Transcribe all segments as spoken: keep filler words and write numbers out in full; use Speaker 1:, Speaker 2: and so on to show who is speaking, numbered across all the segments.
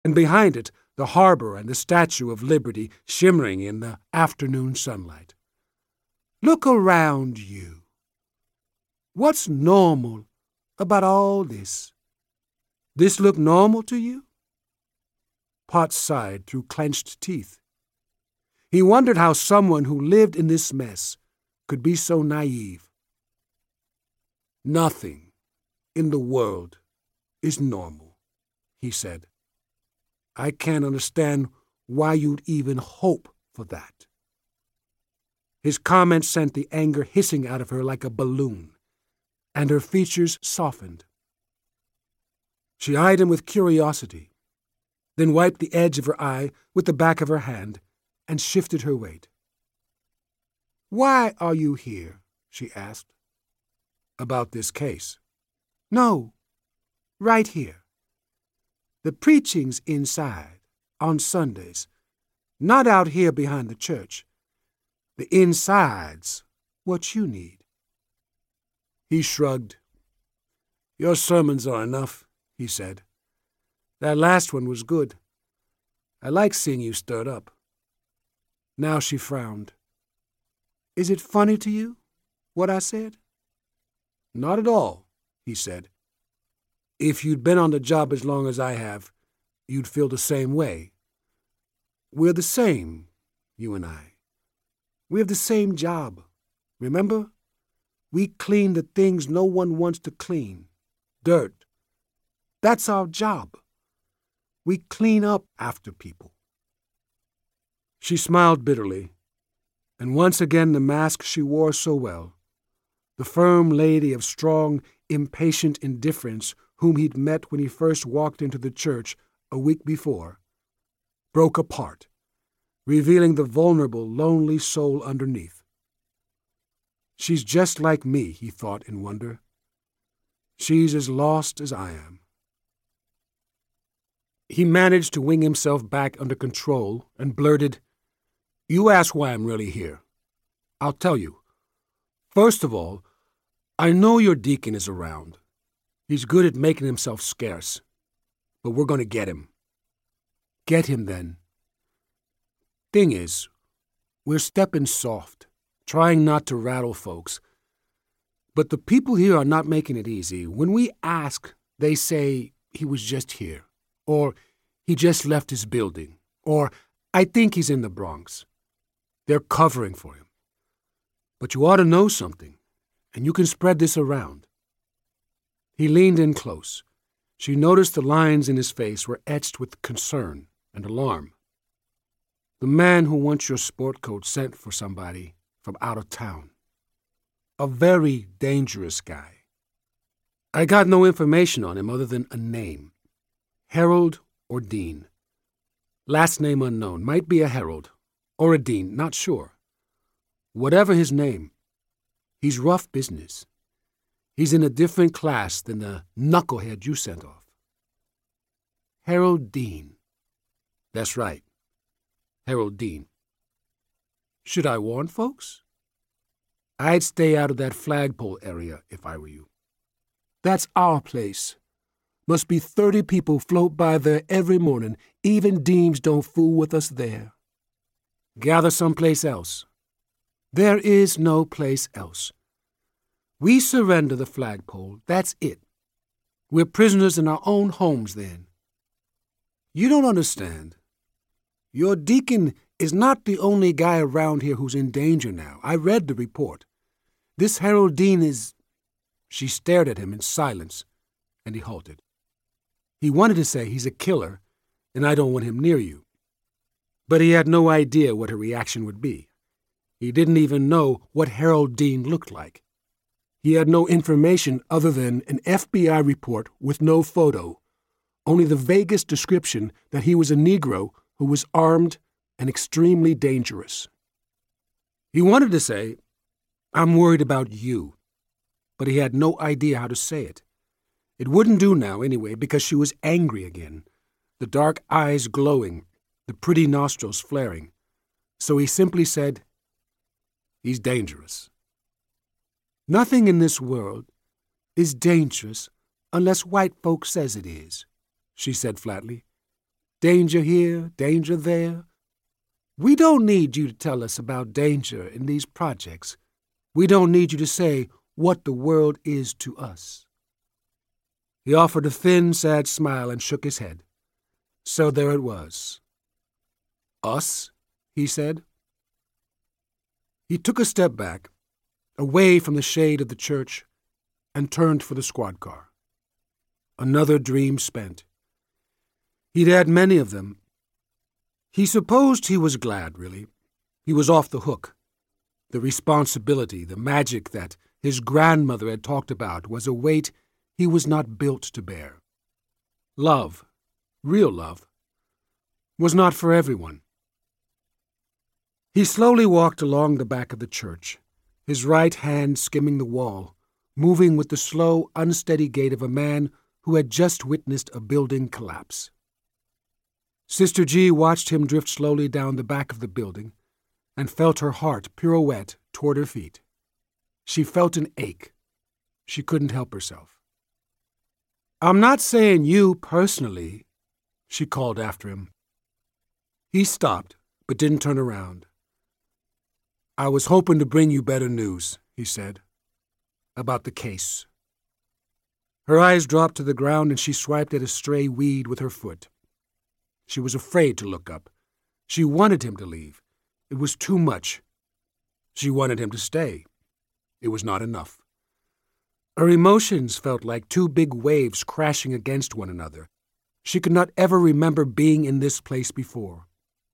Speaker 1: and behind it the harbor and the Statue of Liberty shimmering in the afternoon sunlight. Look around you. What's normal about all this? This look normal to you? Potts sighed through clenched teeth. He wondered how someone who lived in this mess could be so naive. Nothing in the world is normal, he said. I can't understand why you'd even hope for that. His comment sent the anger hissing out of her like a balloon, and her features softened. She eyed him with curiosity, then wiped the edge of her eye with the back of her hand and shifted her weight. Why are you here? She asked. About this case. No, right here. The preaching's inside, on Sundays, not out here behind the church. The inside's what you need. He shrugged. Your sermons are enough, he said. That last one was good. I like seeing you stirred up. Now she frowned. Is it funny to you, what I said? Not at all, he said. If you'd been on the job as long as I have, you'd feel the same way. We're the same, you and I. We have the same job, remember? We clean the things no one wants to clean. Dirt. That's our job. We clean up after people. She smiled bitterly, and once again the mask she wore so well, the firm lady of strong, impatient indifference whom he'd met when he first walked into the church a week before, broke apart, revealing the vulnerable, lonely soul underneath. She's just like me, he thought in wonder. She's as lost as I am. He managed to wing himself back under control and blurted, You ask why I'm really here. I'll tell you. First of all, I know your deacon is around. He's good at making himself scarce. But we're going to get him. Get him, then. Thing is, we're stepping soft, trying not to rattle folks. But the people here are not making it easy. When we ask, they say he was just here, or he just left his building, or I think he's in the Bronx. They're covering for him. But you ought to know something, and you can spread this around. He leaned in close. She noticed the lines in his face were etched with concern and alarm. The man who wants your sport coat sent for somebody from out of town. A very dangerous guy. I got no information on him other than a name. Harold or Dean. Last name unknown. Might be a Harold or a Dean, not sure. Whatever his name, he's rough business. He's in a different class than the knucklehead you sent off. Harold Dean. That's right. Harold Dean. Should I warn folks? I'd stay out of that flagpole area if I were you. That's our place. Must be thirty people float by there every morning. Even Deems don't fool with us there. Gather someplace else. There is no place else. We surrender the flagpole, that's it. We're prisoners in our own homes then. You don't understand. Your deacon is not the only guy around here who's in danger now. I read the report. This Harold Dean is... She stared at him in silence, and he halted. He wanted to say he's a killer, and I don't want him near you. But he had no idea what her reaction would be. He didn't even know what Harold Dean looked like. He had no information other than an F B I report with no photo, only the vaguest description that he was a Negro who was armed and extremely dangerous. He wanted to say, I'm worried about you, but he had no idea how to say it. It wouldn't do now anyway because she was angry again, the dark eyes glowing, the pretty nostrils flaring. So he simply said, He's dangerous. Nothing in this world is dangerous unless white folks says it is, she said flatly. Danger here, danger there. We don't need you to tell us about danger in these projects. We don't need you to say what the world is to us." He offered a thin, sad smile and shook his head. So there it was. "Us?" he said. He took a step back, away from the shade of the church, and turned for the squad car. Another dream spent. He'd had many of them. He supposed he was glad, really. He was off the hook. The responsibility, the magic that his grandmother had talked about was a weight he was not built to bear. Love, real love, was not for everyone. He slowly walked along the back of the church, his right hand skimming the wall, moving with the slow, unsteady gait of a man who had just witnessed a building collapse. Sister G watched him drift slowly down the back of the building and felt her heart pirouette toward her feet. She felt an ache. She couldn't help herself. "I'm not saying you personally," she called after him. He stopped, but didn't turn around. "I was hoping to bring you better news," he said, "about the case." Her eyes dropped to the ground and she swiped at a stray weed with her foot. She was afraid to look up. She wanted him to leave. It was too much. She wanted him to stay. It was not enough. Her emotions felt like two big waves crashing against one another. She could not ever remember being in this place before.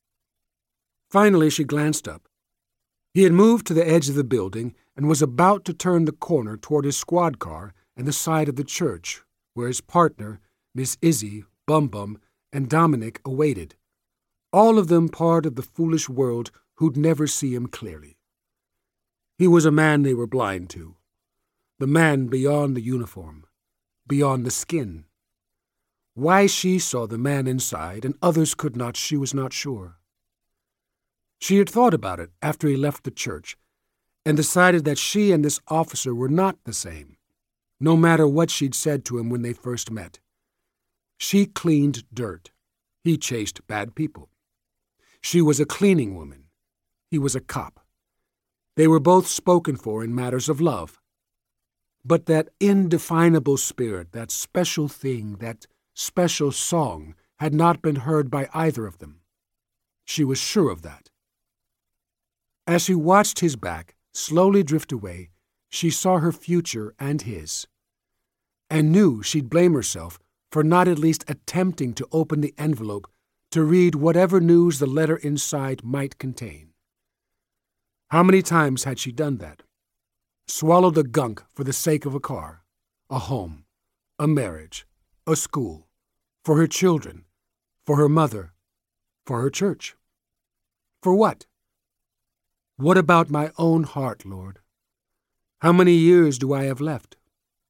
Speaker 1: Finally, she glanced up. He had moved to the edge of the building and was about to turn the corner toward his squad car and the side of the church, where his partner, Miss Izzy, Bum Bum, and Dominic awaited, all of them part of the foolish world who'd never see him clearly. He was a man they were blind to, the man beyond the uniform, beyond the skin. Why she saw the man inside and others could not, she was not sure. She had thought about it after he left the church and decided that she and this officer were not the same, no matter what she'd said to him when they first met. She cleaned dirt. He chased bad people. She was a cleaning woman. He was a cop. They were both spoken for in matters of love. But that indefinable spirit, that special thing, that special song, had not been heard by either of them. She was sure of that. As she watched his back slowly drift away, she saw her future and his, and knew she'd blame herself for not at least attempting to open the envelope to read whatever news the letter inside might contain. How many times had she done that? Swallowed the gunk for the sake of a car, a home, a marriage, a school, for her children, for her mother, for her church. For what? What about my own heart, Lord? How many years do I have left?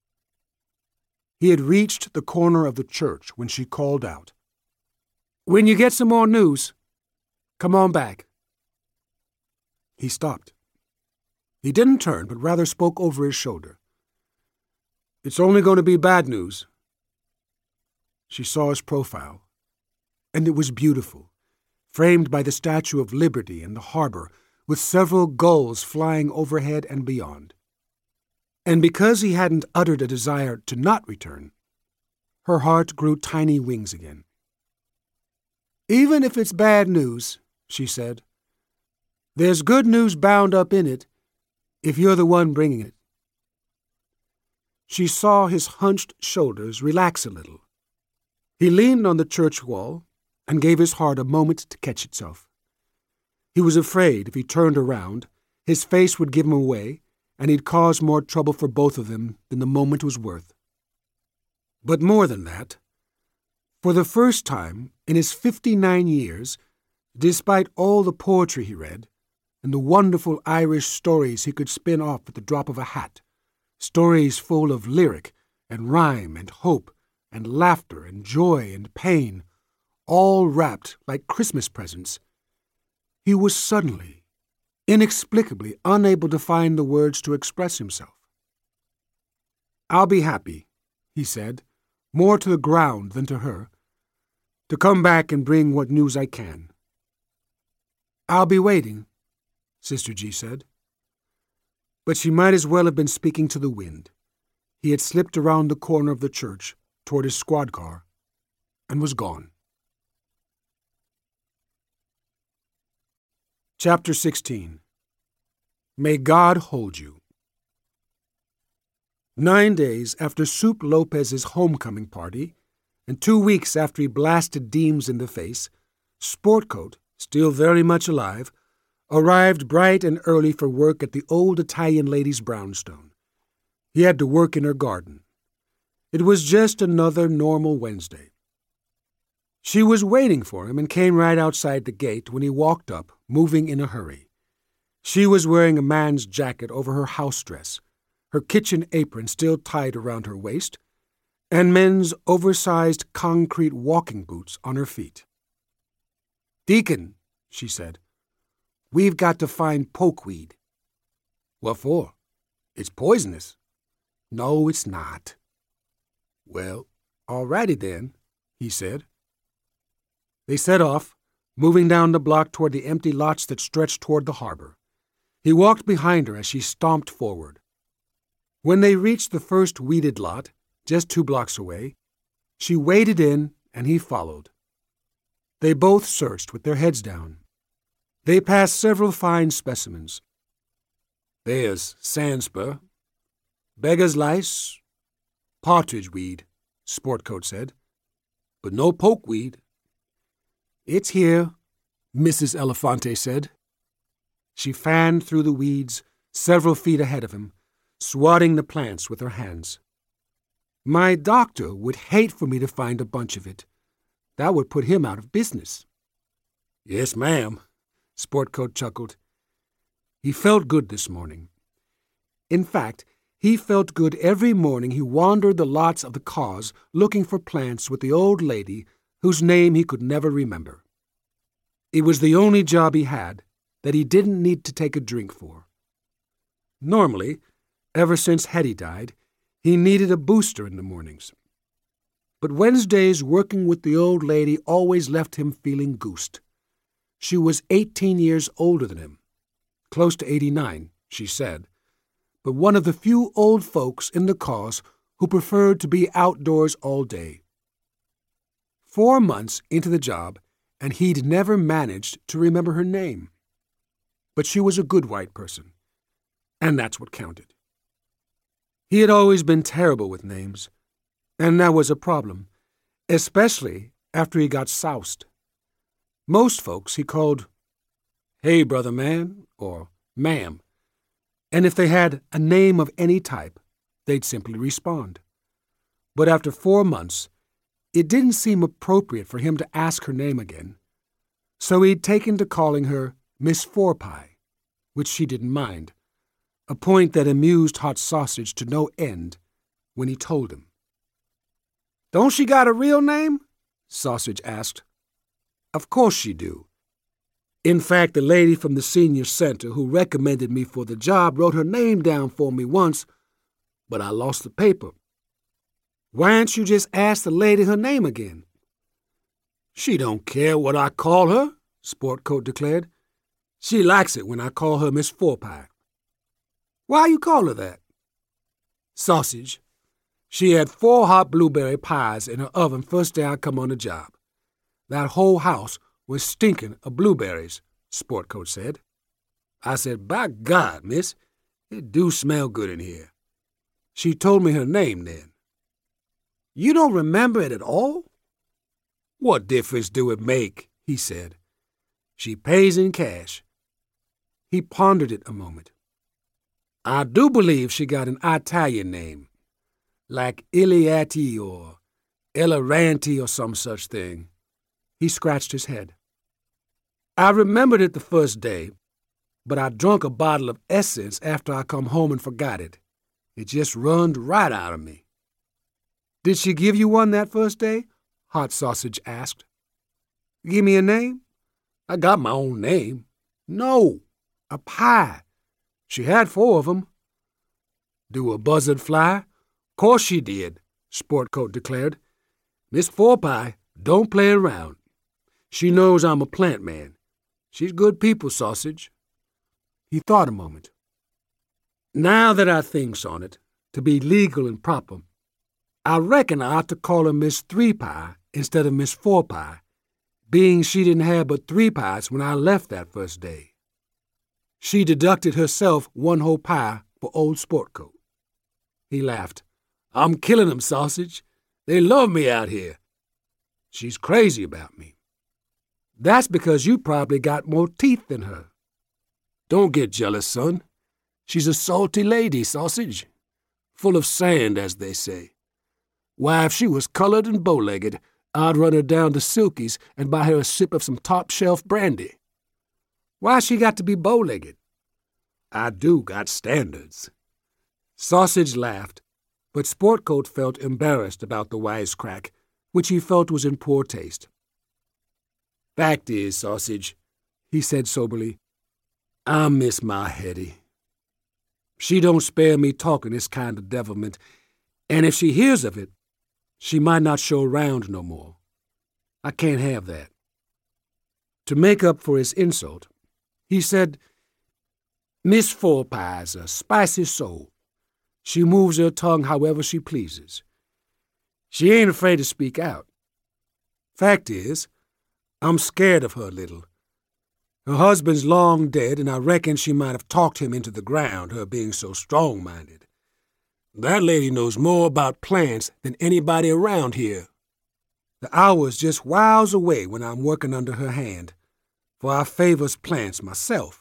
Speaker 1: He had reached the corner of the church when she called out, "When you get some more news, come on back." He stopped. He didn't turn, but rather spoke over his shoulder. "It's only going to be bad news." She saw his profile, and it was beautiful, framed by the Statue of Liberty in the harbor, with several gulls flying overhead and beyond. And because he hadn't uttered a desire to not return, her heart grew tiny wings again. "Even if it's bad news," she said, "there's good news bound up in it, if you're the one bringing it." She saw his hunched shoulders relax a little. He leaned on the church wall and gave his heart a moment to catch itself. He was afraid if he turned around, his face would give him away, and he'd cause more trouble for both of them than the moment was worth. But more than that, for the first time in his fifty-nine years, despite all the poetry he read, and the wonderful Irish stories he could spin off at the drop of a hat, stories full of lyric and rhyme and hope and laughter and joy and pain, all wrapped like Christmas presents, he was suddenly, inexplicably unable to find the words to express himself. "I'll be happy," he said, more to the ground than to her. to come back and bring what news I can. I'll be waiting, Sister G said. But she might as well have been speaking to the wind. He had slipped around the corner of the church toward his squad car and was gone. Chapter sixteen. May God hold you. Nine days after Soup Lopez's homecoming party, and two weeks after he blasted Deems in the face, Sportcoat, still very much alive, arrived bright and early for work at the old Italian lady's brownstone. He had to work in her garden. It was just another normal Wednesday. She was waiting for him and came right outside the gate when he walked up, moving in a hurry. She was wearing a man's jacket over her house dress, her kitchen apron still tied around her waist, and men's oversized concrete walking boots on her feet. "Deacon," she said, "we've got to find pokeweed." "What for? It's poisonous." "No, it's not." "Well, all righty then," he said. They set off, moving down the block toward the empty lots that stretched toward the harbor. He walked behind her as she stomped forward. When they reached the first weeded lot, just two blocks away, she waded in and he followed. They both searched with their heads down. They passed several fine specimens. "There's sandspur, beggar's lice, partridge weed," Sportcoat said, "but no pokeweed." "It's here," Missus Elefante said. She fanned through the weeds several feet ahead of him, swatting the plants with her hands. "My doctor would hate for me to find a bunch of it. That would put him out of business." "Yes, ma'am," Sportcoat chuckled. He felt good this morning. In fact, he felt good every morning he wandered the lots of the cause looking for plants with the old lady whose name he could never remember. It was the only job he had that he didn't need to take a drink for. Normally, ever since Hetty died, he needed a booster in the mornings. But Wednesdays working with the old lady always left him feeling goosed. She was eighteen years older than him, close to eighty-nine, she said, but one of the few old folks in the cause who preferred to be outdoors all day. Four months into the job, and he'd never managed to remember her name. But she was a good white person, and that's what counted. He had always been terrible with names, and that was a problem, especially after he got soused. Most folks he called, "Hey, brother man," or "ma'am," and if they had a name of any type, they'd simply respond. But after four months, it didn't seem appropriate for him to ask her name again, so he'd taken to calling her Miss Fourpie, which she didn't mind, a point that amused Hot Sausage to no end when he told him. "Don't she got a real name?" Sausage asked. "Of course she do. In fact, the lady from the senior center who recommended me for the job wrote her name down for me once, but I lost the paper." "Why don't you just ask the lady her name again?" "She don't care what I call her," Sportcoat declared. "She likes it when I call her Miss Fourpie." "Why you call her that?" "Sausage. She had four hot blueberry pies in her oven first day I come on the job. That whole house was stinking of blueberries," Sportcoat said. I said, "By God, miss, it do smell good in here." She told me her name then. "You don't remember it at all?" "What difference do it make?" he said. "She pays in cash." He pondered it a moment. "I do believe she got an Italian name, like Iliati or Elaranti or some such thing." He scratched his head. "I remembered it the first day, but I drunk a bottle of essence after I come home and forgot it. It just runned right out of me." "Did she give you one that first day?" Hot Sausage asked. "Give me a name?" "I got my own name." "No, a pie. She had four of 'em." "Do a buzzard fly?" "'Course she did," Sportcoat declared. "Miss Fourpie Don't play around. She knows I'm a plant man. She's good people, Sausage." He thought a moment. "Now that I thinks on it, to be legal and proper, I reckon I ought to call her Miss Three Pie instead of Miss Four Pie, being she didn't have but three pies when I left that first day. She deducted herself one whole pie for old Sportcoat." He laughed. "I'm killing 'em, Sausage. They love me out here." "She's crazy about me." "That's because you probably got more teeth than her." "Don't get jealous, son. She's a salty lady, Sausage. Full of sand, as they say. Why, if she was colored and bow-legged, I'd run her down to Silky's and buy her a sip of some top-shelf brandy." "Why she got to be bow-legged?" "I do got standards." Sausage laughed, but Sportcoat felt embarrassed about the wisecrack, which he felt was in poor taste. "Fact is, Sausage," he said soberly, "I miss my Hetty. She don't spare me talking this kind of devilment, and if she hears of it, she might not show round no more. I can't have that." To make up for his insult, he said, "Miss Four Pie's a spicy soul. She moves her tongue however she pleases. She ain't afraid to speak out. Fact is, I'm scared of her a little. Her husband's long dead, and I reckon she might have talked him into the ground, her being so strong-minded. That lady knows more about plants than anybody around here. The hour's just whiles away when I'm working under her hand, for I favors plants myself.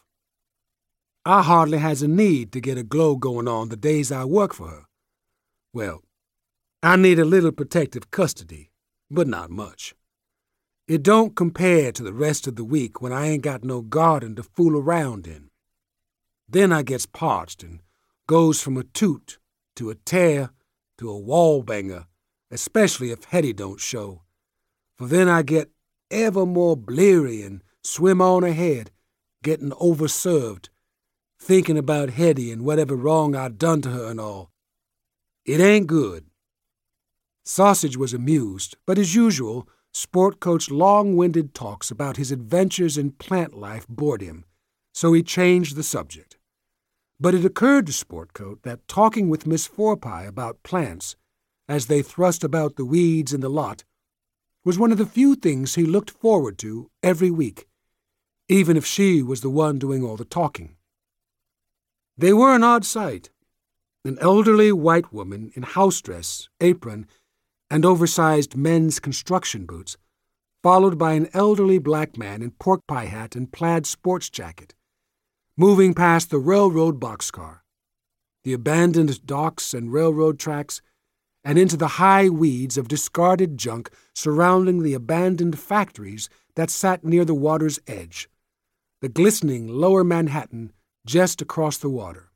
Speaker 1: I hardly has a need to get a glow going on the days I work for her. Well, I need a little protective custody, but not much. It don't compare to the rest of the week when I ain't got no garden to fool around in. Then I gets parched and goes from a toot to a tear to a wall-banger, especially if Hetty don't show, for then I get ever more bleary and swim on ahead, getting overserved, thinking about Hetty and whatever wrong I done to her and all. It ain't good." Sausage was amused, but as usual, Sportcoat's long-winded talks about his adventures in plant life bored him, so he changed the subject. But it occurred to Sportcoat that talking with Miss Fourpie about plants, as they thrust about the weeds in the lot, was one of the few things he looked forward to every week, even if she was the one doing all the talking. They were an odd sight. An elderly white woman in house dress, apron, and oversized men's construction boots, followed by an elderly black man in pork pie hat and plaid sports jacket, moving past the railroad boxcar, the abandoned docks and railroad tracks, and into the high weeds of discarded junk surrounding the abandoned factories that sat near the water's edge, the glistening lower Manhattan just across the water.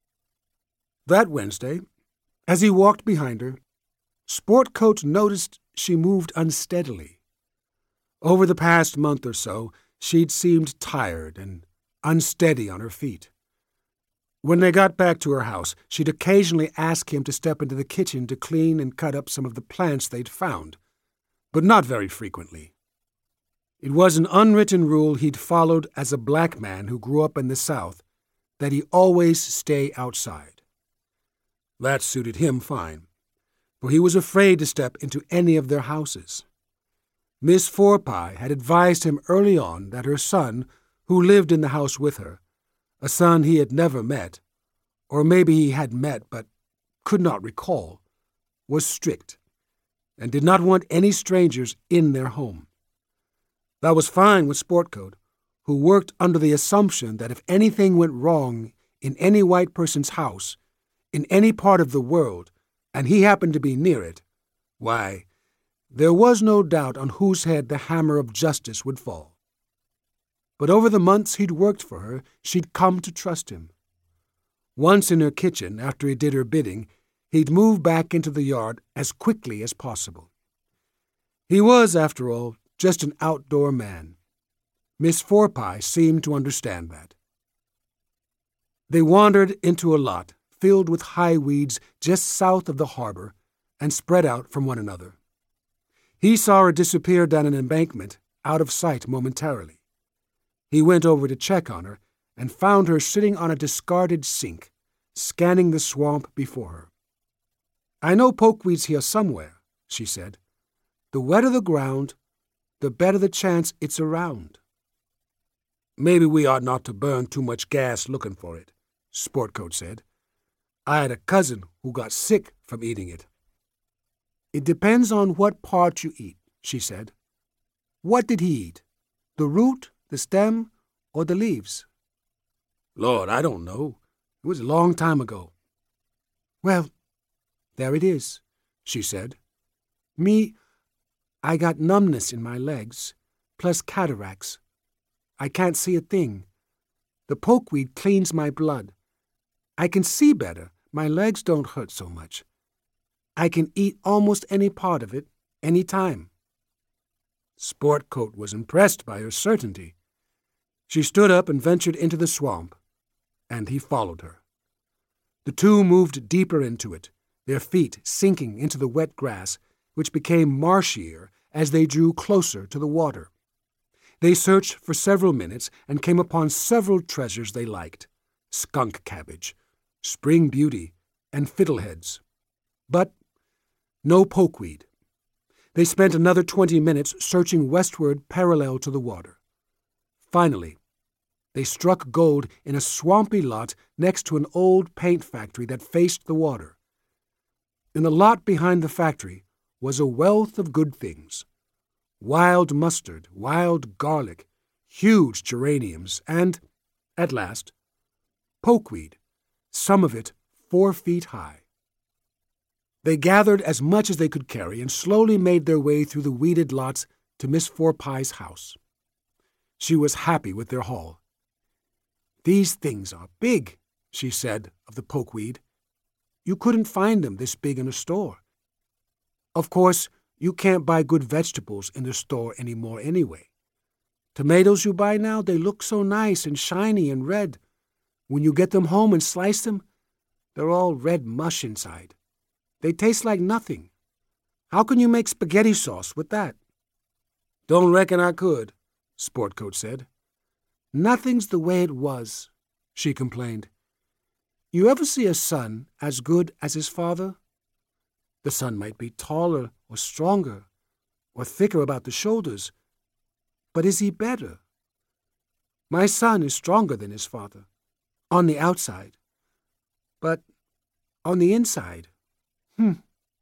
Speaker 1: That Wednesday, as he walked behind her, Sportcoat noticed she moved unsteadily. Over the past month or so, she'd seemed tired and unsteady on her feet. When they got back to her house, she'd occasionally ask him to step into the kitchen to clean and cut up some of the plants they'd found, but not very frequently. It was an unwritten rule he'd followed as a black man who grew up in the South, that he always stay outside. That suited him fine, for he was afraid to step into any of their houses. Miss Fourpie had advised him early on that her son, who lived in the house with her, a son he had never met, or maybe he had met but could not recall, was strict, and did not want any strangers in their home. That was fine with Sportcoat, who worked under the assumption that if anything went wrong in any white person's house, in any part of the world, and he happened to be near it, why, there was no doubt on whose head the hammer of justice would fall. But over the months he'd worked for her, she'd come to trust him. Once in her kitchen, after he did her bidding, he'd move back into the yard as quickly as possible. He was, after all, just an outdoor man. Miss Fourpie seemed to understand that. They wandered into a lot filled with high weeds just south of the harbor and spread out from one another. He saw her disappear down an embankment, out of sight momentarily. He went over to check on her and found her sitting on a discarded sink, scanning the swamp before her. "I know pokeweed's here somewhere," she said. "The wetter the ground, the better the chance it's around." "Maybe we ought not to burn too much gas looking for it," Sportcoat said. "I had a cousin who got sick from eating it." "It depends on what part you eat," she said. "What did he eat? The root, the stem, or the leaves?" "Lord, I don't know. It was a long time ago." "Well, there it is," she said. "Me, I got numbness in my legs, plus cataracts. I can't see a thing. The pokeweed cleans my blood. I can see better. My legs don't hurt so much. I can eat almost any part of it, any time." Sportcoat was impressed by her certainty. She stood up and ventured into the swamp, and he followed her. The two moved deeper into it, their feet sinking into the wet grass, which became marshier as they drew closer to the water. They searched for several minutes and came upon several treasures they liked: skunk cabbage, spring beauty, and fiddleheads. But no pokeweed. They spent another twenty minutes searching westward parallel to the water. Finally, they struck gold in a swampy lot next to an old paint factory that faced the water. In the lot behind the factory was a wealth of good things: wild mustard, wild garlic, huge geraniums, and, at last, pokeweed, some of it four feet high. They gathered as much as they could carry and slowly made their way through the weeded lots to Miss Fourpie's house. She was happy with their haul. "These things are big," she said of the pokeweed. "You couldn't find them this big in a store. Of course, you can't buy good vegetables in the store anymore anyway. Tomatoes you buy now, they look so nice and shiny and red. When you get them home and slice them, they're all red mush inside. They taste like nothing. How can you make spaghetti sauce with that?" "Don't reckon I could," Sportcoat said. "Nothing's the way it was," she complained. "You ever see a son as good as his father? The son might be taller or stronger or thicker about the shoulders, but is he better? My son is stronger than his father, on the outside, but on the inside, hmm.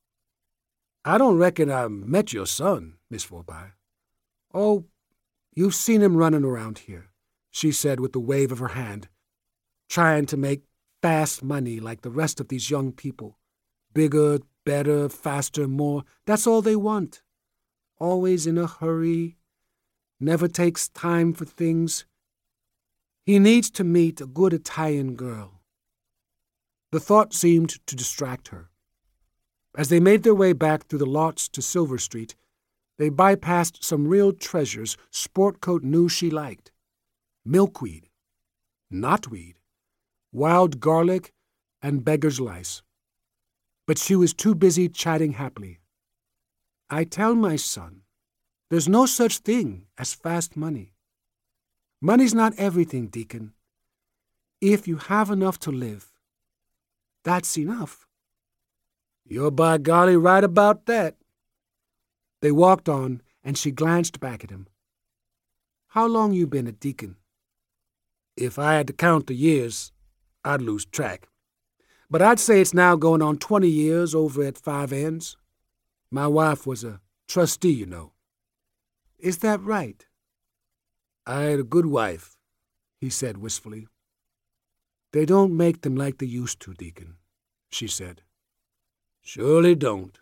Speaker 1: I don't reckon I met your son, Miss Fourpie." "Oh, you've seen him running around here," she said with a wave of her hand, "trying to make fast money like the rest of these young people. Bigger, better, faster, more. That's all they want. Always in a hurry. Never takes time for things. He needs to meet a good Italian girl." The thought seemed to distract her. As they made their way back through the lots to Silver Street, they bypassed some real treasures Sportcoat knew she liked: milkweed, knotweed, wild garlic, and beggar's lice. But she was too busy chatting happily. "I tell my son, there's no such thing as fast money. Money's not everything, Deacon. If you have enough to live, that's enough." "You're by golly right about that." They walked on, and she glanced back at him. "How long you been a deacon?" "If I had to count the years, I'd lose track. But I'd say it's now going on twenty years over at Five Ends. My wife was a trustee, you know." "Is that right?" "I had a good wife," he said wistfully. "They don't make them like they used to, Deacon," she said. "Surely don't."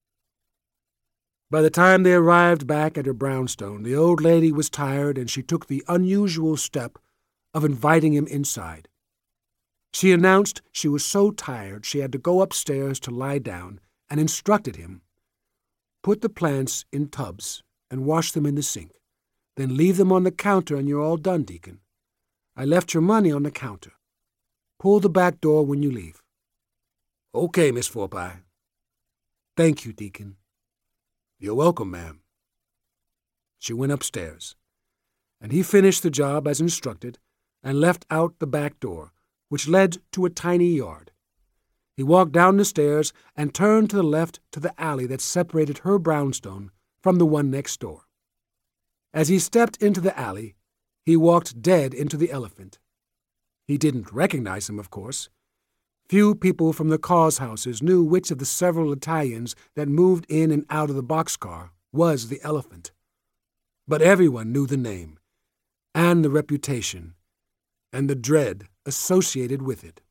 Speaker 1: By the time they arrived back at her brownstone, the old lady was tired, and she took the unusual step of inviting him inside. She announced she was so tired she had to go upstairs to lie down, and instructed him, "Put the plants in tubs and wash them in the sink. Then leave them on the counter and you're all done, Deacon. I left your money on the counter. Pull the back door when you leave." "Okay, Miss Fourpie." "Thank you, Deacon." You're welcome, ma'am. She went upstairs, and he finished the job as instructed and left out the back door, which led to a tiny yard. He walked down the stairs and turned to the left to the alley that separated her brownstone from the one next door. As he stepped into the alley, he walked dead into the elephant. He didn't recognize him, of course. Few people from the Cause houses knew which of the several Italians that moved in and out of the boxcar was the elephant. But everyone knew the name, and the reputation, and the dread associated with it.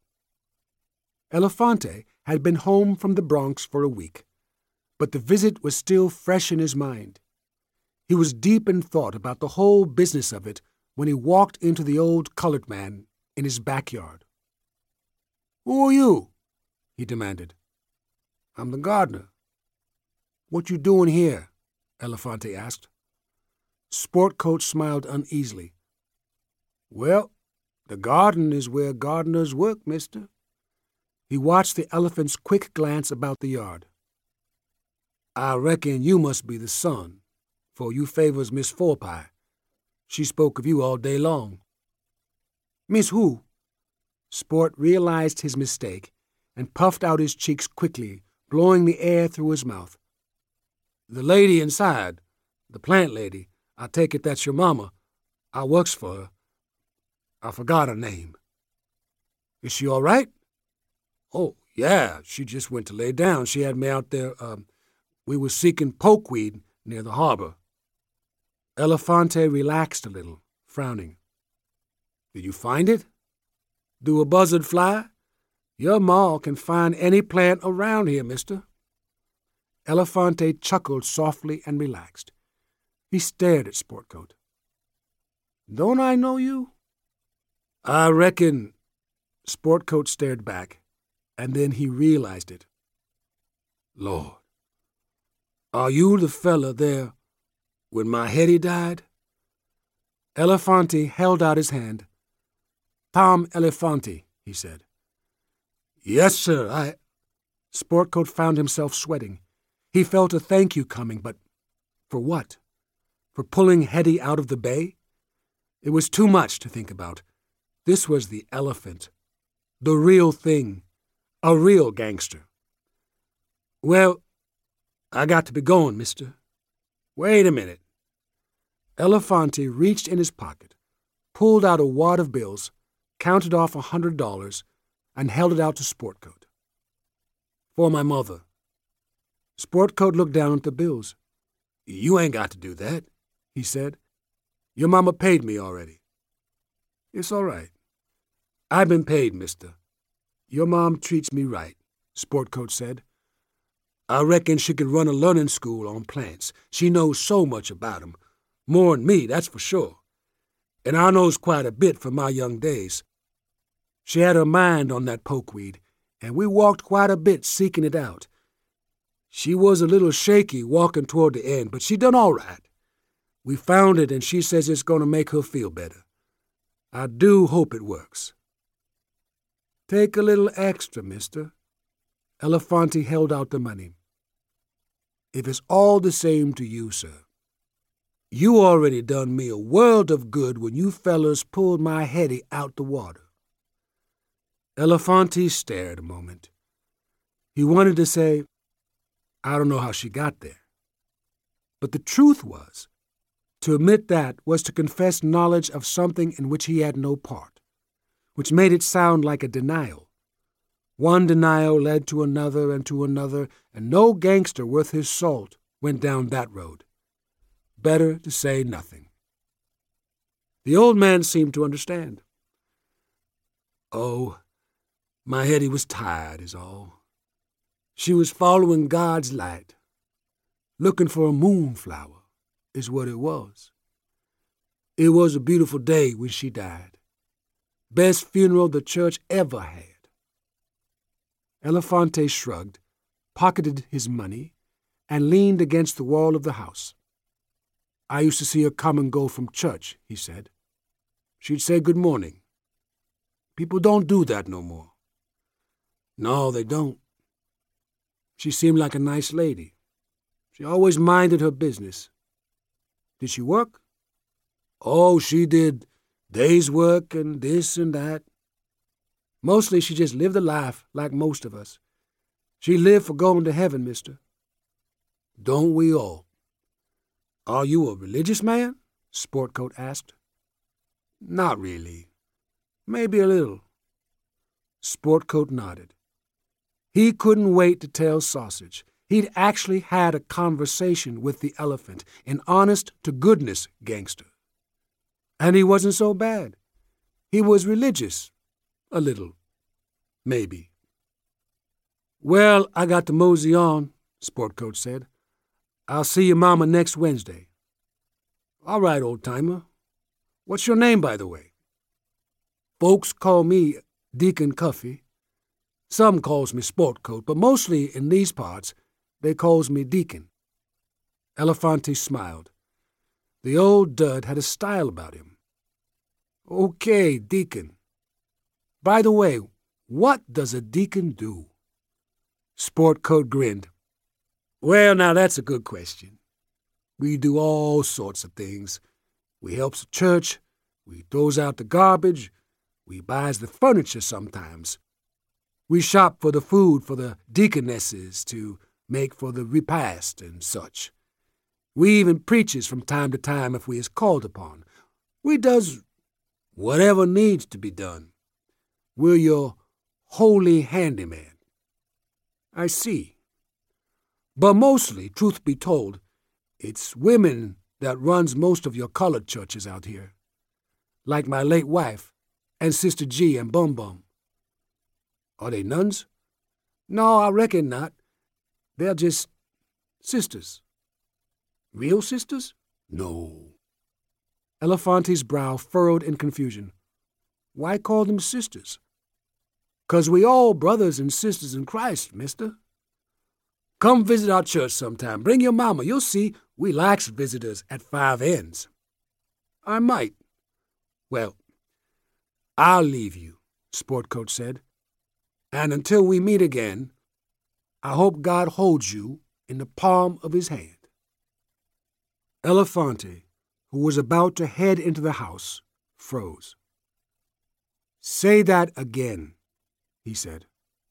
Speaker 1: Elefante had been home from the Bronx for a week, but the visit was still fresh in his mind. He was deep in thought about the whole business of it when he walked into the old colored man in his backyard. "Who are you?" he demanded. "I'm the gardener." "What you doing here?" Elefante asked. Sportcoat smiled uneasily. "Well, the garden is where gardeners work, mister." He watched the elephant's quick glance about the yard. "I reckon you must be the son, for you favors Miss Forepie. She spoke of you all day long." "Miss who?" Sport realized his mistake and puffed out his cheeks quickly, blowing the air through his mouth. "The lady inside, the plant lady. I take it that's your mama. I works for her. I forgot her name." "Is she all right?" "Oh, yeah, she just went to lay down. She had me out there. Um, we were seeking pokeweed near the harbor." Elefante relaxed a little, frowning. "Did you find it? Do a buzzard fly? Your ma can find any plant around here, mister." Elefante chuckled softly and relaxed. He stared at Sportcoat. "Don't I know you?" "I reckon." Sportcoat stared back, and then he realized it. "Lord, are you the fella there when my Hetty died?" Elefante held out his hand. "Tom Elefante," he said. "Yes, sir, I—" Sportcoat found himself sweating. He felt a thank you coming, but for what? For pulling Hetty out of the bay? It was too much to think about. This was the elephant. The real thing. A real gangster. "Well, I got to be going, mister." "Wait a minute." Elefante reached in his pocket, pulled out a wad of bills, counted off a hundred dollars, and held it out to Sportcoat. "For my mother." Sportcoat looked down at the bills. "You ain't got to do that," he said. "Your mama paid me already." "It's all right. I've been paid, mister. Your mom treats me right," Sportcoat said. "I reckon she could run a learning school on plants. She knows so much about 'em. More'n me, that's for sure. And I knows quite a bit from my young days. She had her mind on that pokeweed, and we walked quite a bit seeking it out. She was a little shaky walking toward the end, but she done all right. We found it, and she says it's going to make her feel better. I do hope it works." "Take a little extra, mister." Elefante held out the money. "If it's all the same to you, sir. You already done me a world of good when you fellers pulled my Hetty out the water." Elefante stared a moment. He wanted to say, "I don't know how she got there." But the truth was, to admit that was to confess knowledge of something in which he had no part, which made it sound like a denial. One denial led to another and to another, and no gangster worth his salt went down that road. Better to say nothing. The old man seemed to understand. "Oh, my Hetty was tired is all. She was following God's light, looking for a moonflower is what it was. It was a beautiful day when she died. Best funeral the church ever had." Elefante shrugged, pocketed his money, and leaned against the wall of the house. "I used to see her come and go from church," he said. "She'd say good morning. People don't do that no more." "No, they don't. She seemed like a nice lady. She always minded her business. Did she work? Oh, she did day's work and this and that. Mostly she just lived a life like most of us. She lived for going to heaven, mister. Don't we all? Are you a religious man? Sportcoat asked. Not really. Maybe a little. Sportcoat nodded. He couldn't wait to tell Sausage. He'd actually had a conversation with the elephant, an honest-to-goodness gangster. And he wasn't so bad. He was religious. A little. Maybe. Well, I got to mosey on, Sportcoat said. I'll see your mama next Wednesday. All right, old-timer. What's your name, by the way? Folks call me Deacon Cuffy. Some calls me Sportcoat, but mostly in these parts, they calls me Deacon. Elefante smiled. The old dud had a style about him. Okay, Deacon. By the way, what does a deacon do? Sportcoat grinned. Well, now that's a good question. We do all sorts of things. We helps the church, we throws out the garbage, we buys the furniture sometimes. We shop for the food for the deaconesses to make for the repast and such. We even preaches from time to time if we is called upon. We does whatever needs to be done. We're your holy handyman. I see. But mostly, truth be told, it's women that runs most of your colored churches out here. Like my late wife, and Sister G and Bum Bum. Are they nuns? No, I reckon not. They're just sisters. Real sisters? No. Elefante's brow furrowed in confusion. Why call them sisters? 'Cause we all brothers and sisters in Christ, mister. Come visit our church sometime. Bring your mama. You'll see we likes visitors at Five Ends. I might. Well, I'll leave you, Sportcoat said. And until we meet again, I hope God holds you in the palm of his hand. Elefante, who was about to head into the house, froze. Say that again, he said.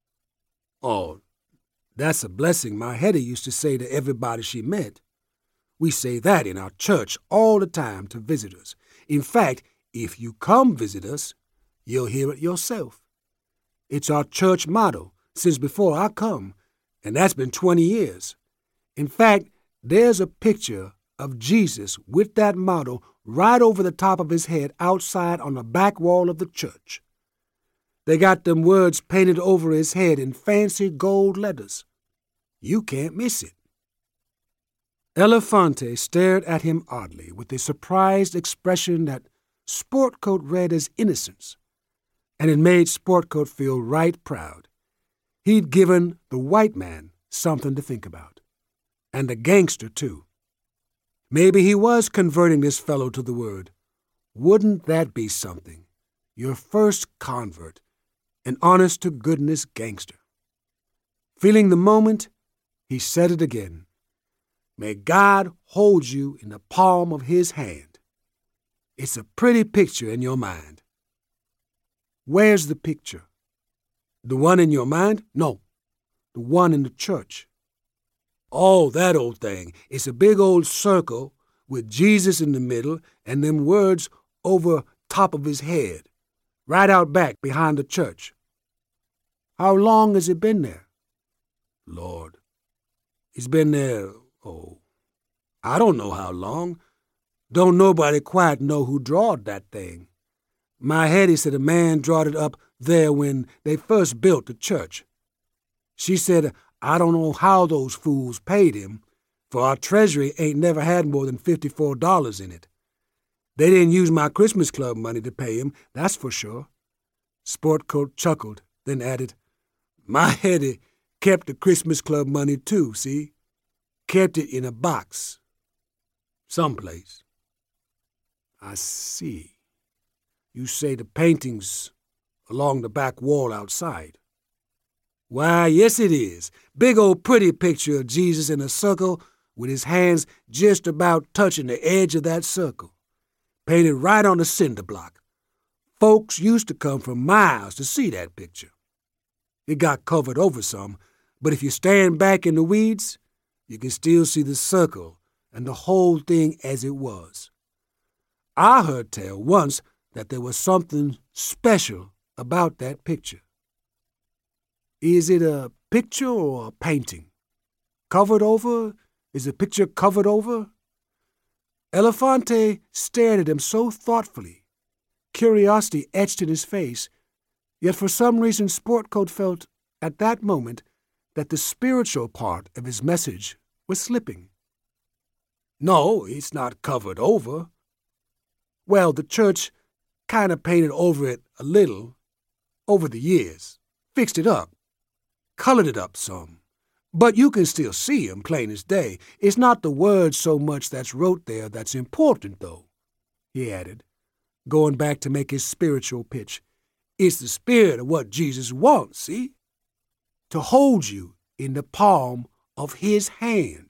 Speaker 1: Oh, that's a blessing my Hetty used to say to everybody she met. We say that in our church all the time to visitors. In fact, if you come visit us, you'll hear it yourself. It's our church motto since before I come, and that's been twenty years. In fact, there's a picture of Jesus with that motto right over the top of his head outside on the back wall of the church. They got them words painted over his head in fancy gold letters. You can't miss it. Elefante stared at him oddly with a surprised expression that Sportcoat read as innocence, and it made Sportcoat feel right proud. He'd given the white man something to think about, and the gangster, too. Maybe he was converting this fellow to the word. Wouldn't that be something? Your first convert, an honest-to-goodness gangster. Feeling the moment, he said it again. May God hold you in the palm of his hand. It's a pretty picture in your mind. Where's the picture? The one in your mind? No, the one in the church. Oh, that old thing. It's a big old circle with Jesus in the middle and them words over top of his head, right out back behind the church. How long has it been there? Lord, it's been there, oh, I don't know how long. Don't nobody quite know who drawed that thing. My Hetty said a man drawed it up there when they first built the church. She said, I don't know how those fools paid him, for our treasury ain't never had more than fifty-four dollars in it. They didn't use my Christmas Club money to pay him, that's for sure. Sportcoat chuckled, then added, My Hetty kept the Christmas Club money too, see? Kept it in a box. Someplace. I see. You say the painting's along the back wall outside. Why, yes it is. Big old pretty picture of Jesus in a circle with his hands just about touching the edge of that circle, painted right on the cinder block. Folks used to come from miles to see that picture. It got covered over some, but if you stand back in the weeds, you can still see the circle and the whole thing as it was. I heard tell once that there was something special about that picture. Is it a picture or a painting? Covered over? Is the picture covered over? Elefante stared at him so thoughtfully. Curiosity etched in his face, yet for some reason Sportcoat felt at that moment that the spiritual part of his message was slipping. No, it's not covered over. Well, the church kind of painted over it a little over the years, fixed it up, colored it up some. But you can still see him plain as day. It's not the words so much that's wrote there that's important, though, he added, going back to make his spiritual pitch. It's the spirit of what Jesus wants, see? To hold you in the palm of his hand.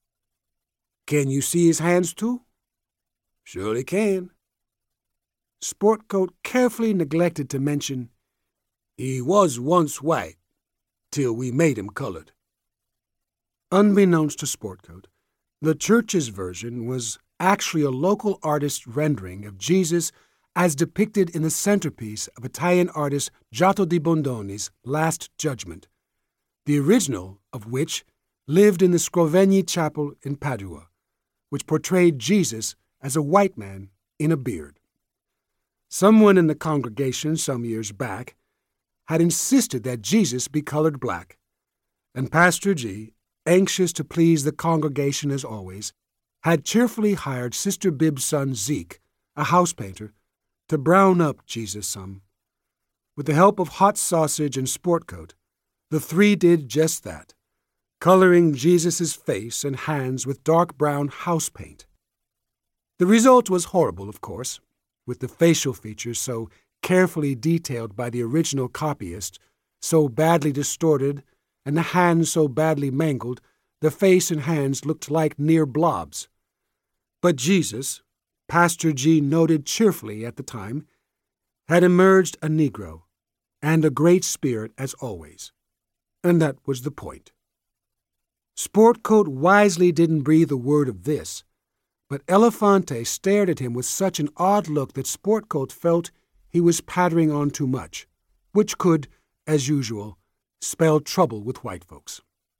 Speaker 1: Can you see his hands, too? Surely can. Sportcoat carefully neglected to mention, he was once white, till we made him colored. Unbeknownst to Sportcoat, the church's version was actually a local artist's rendering of Jesus as depicted in the centerpiece of Italian artist Giotto di Bondoni's Last Judgment, the original of which lived in the Scrovegni Chapel in Padua, which portrayed Jesus as a white man in a beard. Someone in the congregation some years back had insisted that Jesus be colored black, and Pastor G, anxious to please the congregation as always, had cheerfully hired Sister Bibb's son Zeke, a house painter, to brown up Jesus some. With the help of Hot Sausage and Sportcoat, the three did just that, coloring Jesus' face and hands with dark brown house paint. The result was horrible, of course, with the facial features so carefully detailed by the original copyist, so badly distorted, and the hands so badly mangled, the face and hands looked like near blobs. But Jesus, Pastor G noted cheerfully at the time, had emerged a Negro, and a great spirit as always. And that was the point. Sportcoat wisely didn't breathe a word of this, but Elefante stared at him with such an odd look that Sportcoat felt he was pattering on too much, which could, as usual, spell trouble with white folks.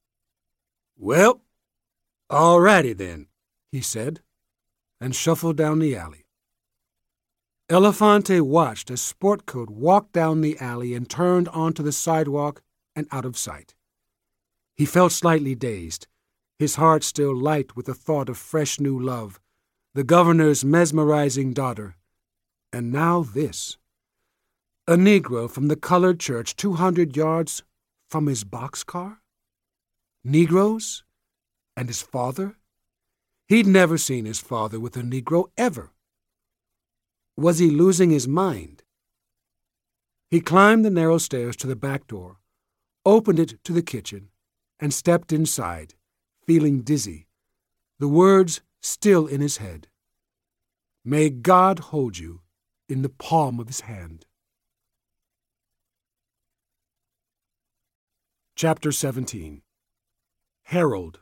Speaker 1: Well, all righty then, he said, and shuffled down the alley. Elefante watched as Sportcoat walked down the alley and turned onto the sidewalk and out of sight. He felt slightly dazed, his heart still light with the thought of fresh new love, the governor's mesmerizing daughter, and now this. A Negro from the colored church two hundred yards from his boxcar? Negroes? And his father? He'd never seen his father with a Negro ever. Was he losing his mind? He climbed the narrow stairs to the back door, opened it to the kitchen, and stepped inside, feeling dizzy, the words still in his head. May God hold you in the palm of his hand. Chapter seventeen. Harold.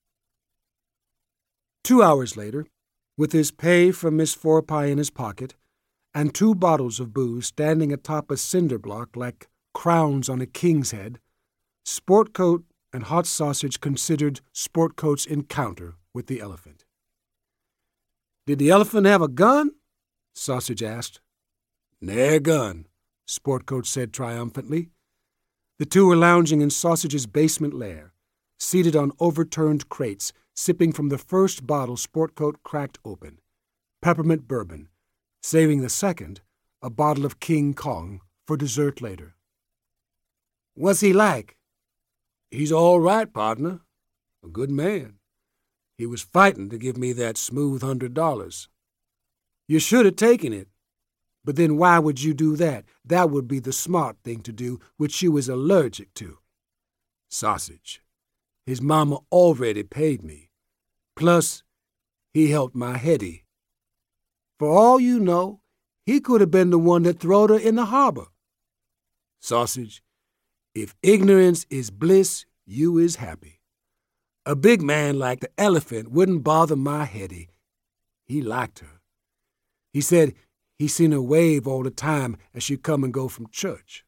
Speaker 1: Two hours later, with his pay from Miss Fourpie in his pocket, and two bottles of booze standing atop a cinder block like crowns on a king's head, Sportcoat and Hot Sausage considered Sportcoat's encounter with the elephant. Did the elephant have a gun? Sausage asked. Nair gun, Sportcoat said triumphantly. The two were lounging in Sausage's basement lair, seated on overturned crates, sipping from the first bottle Sportcoat cracked open, peppermint bourbon, saving the second, a bottle of King Kong, for dessert later. What's he like? He's all right, partner. A good man. He was fighting to give me that smooth hundred dollars. You should have taken it. But then why would you do that? That would be the smart thing to do, which you was allergic to. Sausage. His mama already paid me. Plus, he helped my Hetty. For all you know, he could have been the one that throwed her in the harbor. Sausage, if ignorance is bliss, you is happy. A big man like the elephant wouldn't bother my Hetty. He liked her. He said he seen her wave all the time as she come and go from church.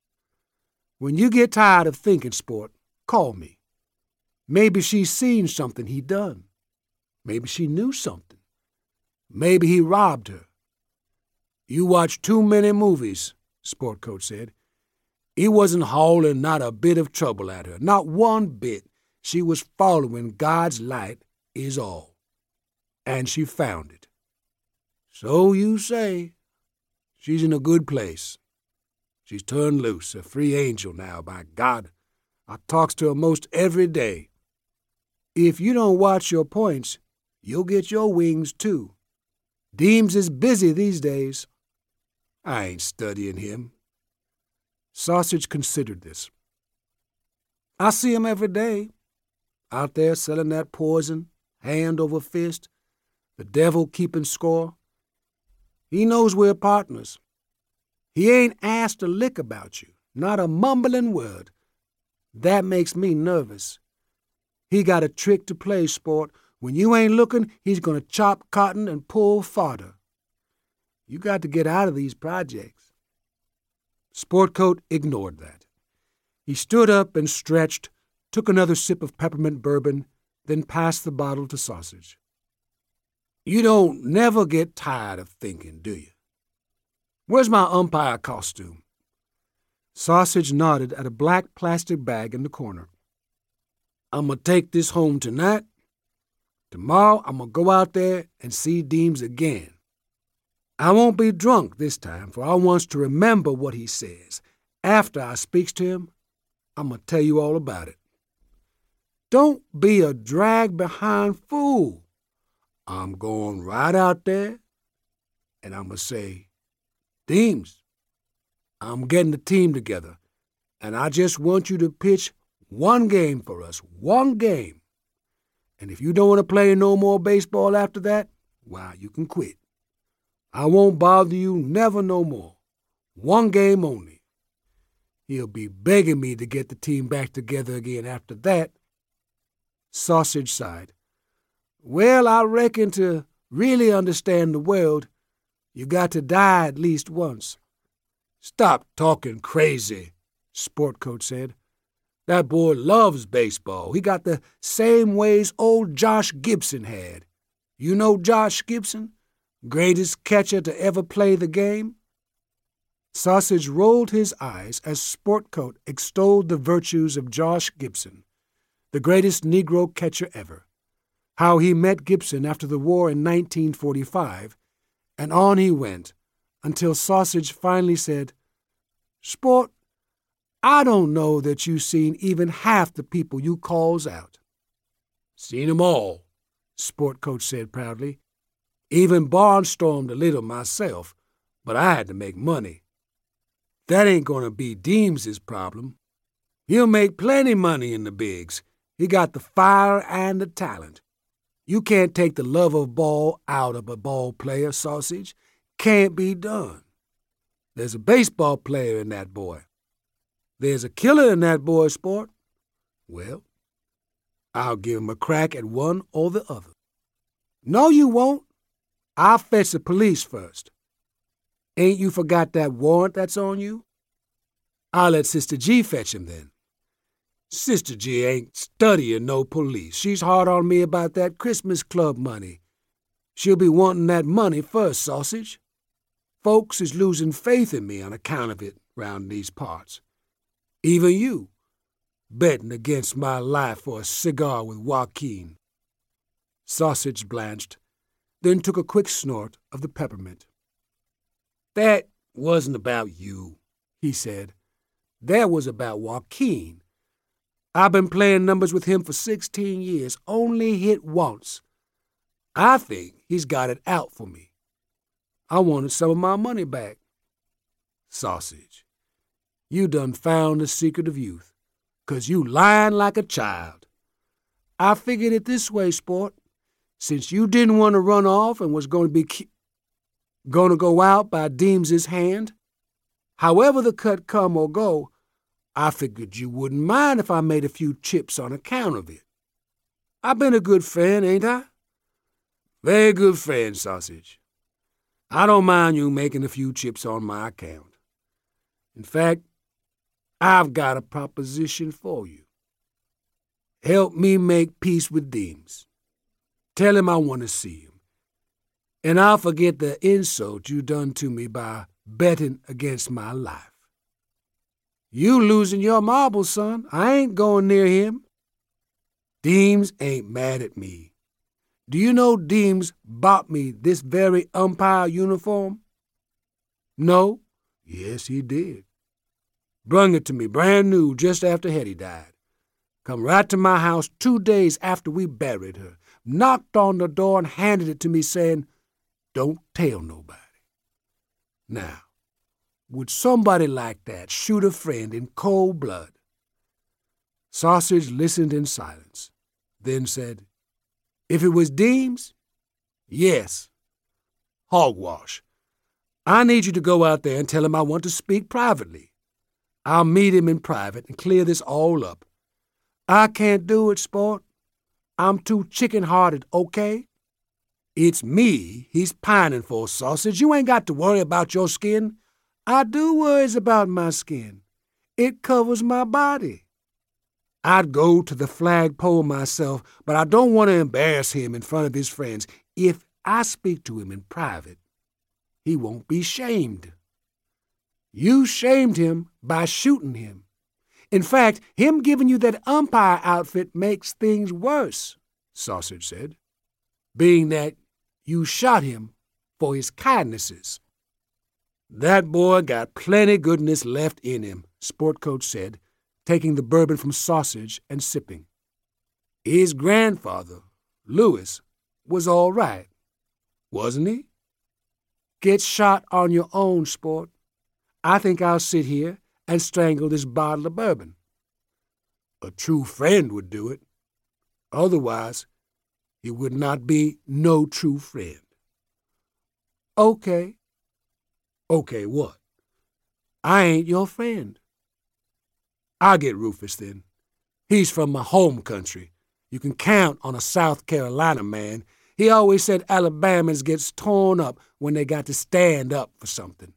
Speaker 1: When you get tired of thinking, Sport, call me. Maybe she's seen something he done. Maybe she knew something. Maybe he robbed her. You watch too many movies, Sport Coat said. He wasn't hauling not a bit of trouble at her, not one bit. She was following God's light is all. And she found it. So you say. She's in a good place. She's turned loose, a free angel now, by God. I talks to her most every day. If you don't watch your points, you'll get your wings too. Deems is busy these days. I ain't studying him. Sausage considered this. I see him every day, out there selling that poison, hand over fist, the devil keeping score. He knows we're partners. He ain't asked a lick about you, not a mumbling word. That makes me nervous. He got a trick to play, Sport. When you ain't looking, he's going to chop cotton and pull fodder. You got to get out of these projects. Sportcoat ignored that. He stood up and stretched, took another sip of peppermint bourbon, then passed the bottle to Sausage. You don't never get tired of thinking, do you? Where's my umpire costume? Sausage nodded at a black plastic bag in the corner. I'm going to take this home tonight. Tomorrow I'm going to go out there and see Deems again. I won't be drunk this time, for I wants to remember what he says. After I speaks to him, I'm going to tell you all about it. Don't be a drag-behind fool. I'm going right out there, and I'm going to say, Deems, I'm getting the team together, and I just want you to pitch one game for us, one game. And if you don't want to play no more baseball after that, well, you can quit. I won't bother you never no more. One game only. He'll be begging me to get the team back together again after that. Sausage sighed. Well, I reckon to really understand the world, you got to die at least once. Stop talking crazy, Sportcoat said. That boy loves baseball. He got the same ways old Josh Gibson had. You know Josh Gibson? Greatest catcher to ever play the game? Sausage rolled his eyes as Sportcoat extolled the virtues of Josh Gibson, the greatest Negro catcher ever, how he met Gibson after the war in nineteen forty-five, and on he went, until Sausage finally said, Sport, I don't know that you seen even half the people you calls out. Seen 'em all, Sportcoat said proudly. Even barnstormed a little myself, but I had to make money. That ain't going to be Deems's problem. He'll make plenty money in the bigs. He got the fire and the talent. You can't take the love of ball out of a ball player, Sausage. Can't be done. There's a baseball player in that boy. There's a killer in that boy, Sport. Well, I'll give him a crack at one or the other. No, you won't. I'll fetch the police first. Ain't you forgot that warrant that's on you? I'll let Sister G fetch him then. Sister G ain't studying no police. She's hard on me about that Christmas club money. She'll be wanting that money first, Sausage. Folks is losing faith in me on account of it round these parts. Even you, betting against my life for a cigar with Joaquin. Sausage blanched, then took a quick snort of the peppermint. That wasn't about you, he said. That was about Joaquin. I've been playing numbers with him for sixteen years, only hit once. I think he's got it out for me. I wanted some of my money back. Sausage, you done found the secret of youth, 'cause you lying like a child. I figured it this way, Sport. since you didn't want to run off and was going to be ki- going to go out by Deems's hand, however the cut come or go, I figured you wouldn't mind if I made a few chips on account of it. I've been a good friend, ain't I? Very good friend, Sausage. I don't mind you making a few chips on my account. In fact, I've got a proposition for you. Help me make peace with Deems. Tell him I want to see him. And I'll forget the insult you done to me by betting against my life. You losing your marbles, son. I ain't going near him. Deems ain't mad at me. Do you know Deems bought me this very umpire uniform? No? Yes, he did. Brung it to me brand new just after Hetty died. Come right to my house two days after we buried her. Knocked on the door and handed it to me saying, "Don't tell nobody." Now, would somebody like that shoot a friend in cold blood? Sausage listened in silence, then said, "If it was Deems, yes. Hogwash. I need you to go out there and tell him I want to speak privately. I'll meet him in private and clear this all up. I can't do it, sport. I'm too chicken-hearted, okay? It's me he's pining for, Sausage. You ain't got to worry about your skin. I do worries about my skin. It covers my body. I'd go to the flagpole myself, but I don't want to embarrass him in front of his friends. If I speak to him in private, he won't be shamed. You shamed him by shooting him. In fact, him giving you that umpire outfit makes things worse, Sausage said, being that you shot him for his kindnesses. That boy got plenty goodness left in him, Sport Coach said, taking the bourbon from Sausage and sipping. His grandfather, Lewis, was all right, wasn't he? Get shot on your own, Sport. I think I'll sit here and strangle this bottle of bourbon. A true friend would do it. Otherwise, he would not be no true friend. Okay. Okay, what? I ain't your friend. I'll get Rufus then. He's from my home country. You can count on a South Carolina man. He always said Alabamans gets torn up when they got to stand up for something.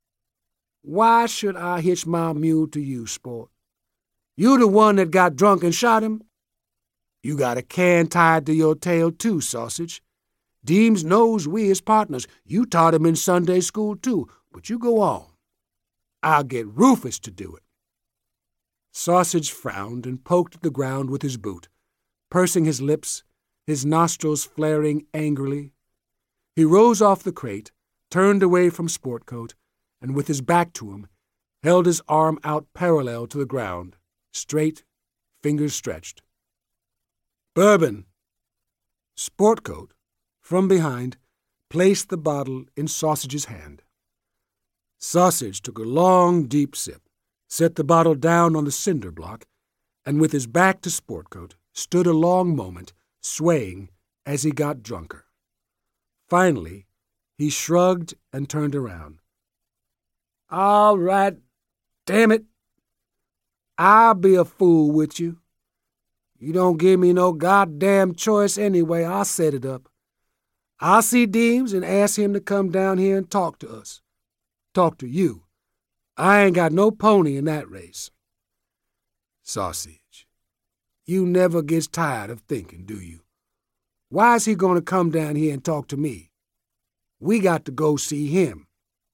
Speaker 1: Why should I hitch my mule to you, Sport? You the one that got drunk and shot him? You got a can tied to your tail too, Sausage. Deems knows we is partners. You taught him in Sunday school too, but you go on. I'll get Rufus to do it. Sausage frowned and poked at the ground with his boot, pursing his lips, his nostrils flaring angrily. He rose off the crate, turned away from Sport Coat, and with his back to him, held his arm out parallel to the ground, straight, fingers stretched. Bourbon! Sport Coat, from behind, placed the bottle in Sausage's hand. Sausage took a long, deep sip, set the bottle down on the cinder block, and with his back to Sport Coat, stood a long moment, swaying as he got drunker. Finally, he shrugged and turned around. All right, damn it. I'll be a fool with you. You don't give me no goddamn choice anyway. I'll set it up. I'll see Deems and ask him to come down here and talk to us. Talk to you. I ain't got no pony in that race. Sausage, you never gets tired of thinking, do you? Why is he going to come down here and talk to me? We got to go see him.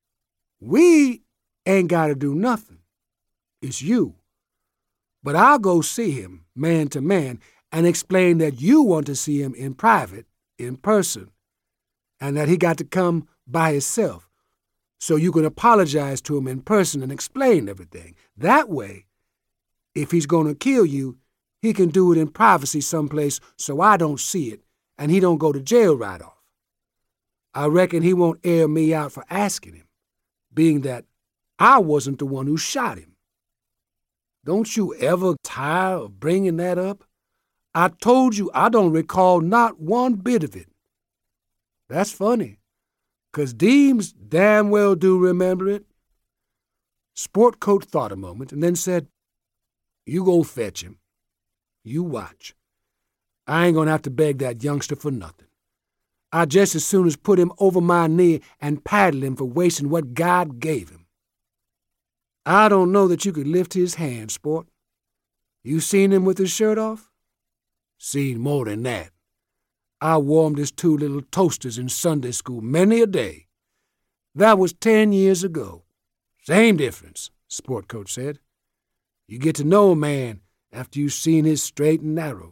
Speaker 1: We ain't got to do nothing. It's you. But I'll go see him, man to man, and explain that you want to see him in private, in person, and that he got to come by himself, so you can apologize to him in person and explain everything. That way, if he's going to kill you, he can do it in privacy someplace so I don't see it, and he don't go to jail right off. I reckon he won't air me out for asking him, being that I wasn't the one who shot him. Don't you ever tire of bringing that up? I told you I don't recall not one bit of it. That's funny, 'cause Deems damn well do remember it. Sportcoat thought a moment and then said, "You go fetch him. You watch. I ain't gonna have to beg that youngster for nothing. I just as soon as put him over my knee and paddle him for wasting what God gave him. I don't know that you could lift his hand, sport. You seen him with his shirt off? Seen more than that. I warmed his two little toasters in Sunday school many a day. That was ten years ago. Same difference," Sportcoat said. "You get to know a man after you've seen his straight and narrow."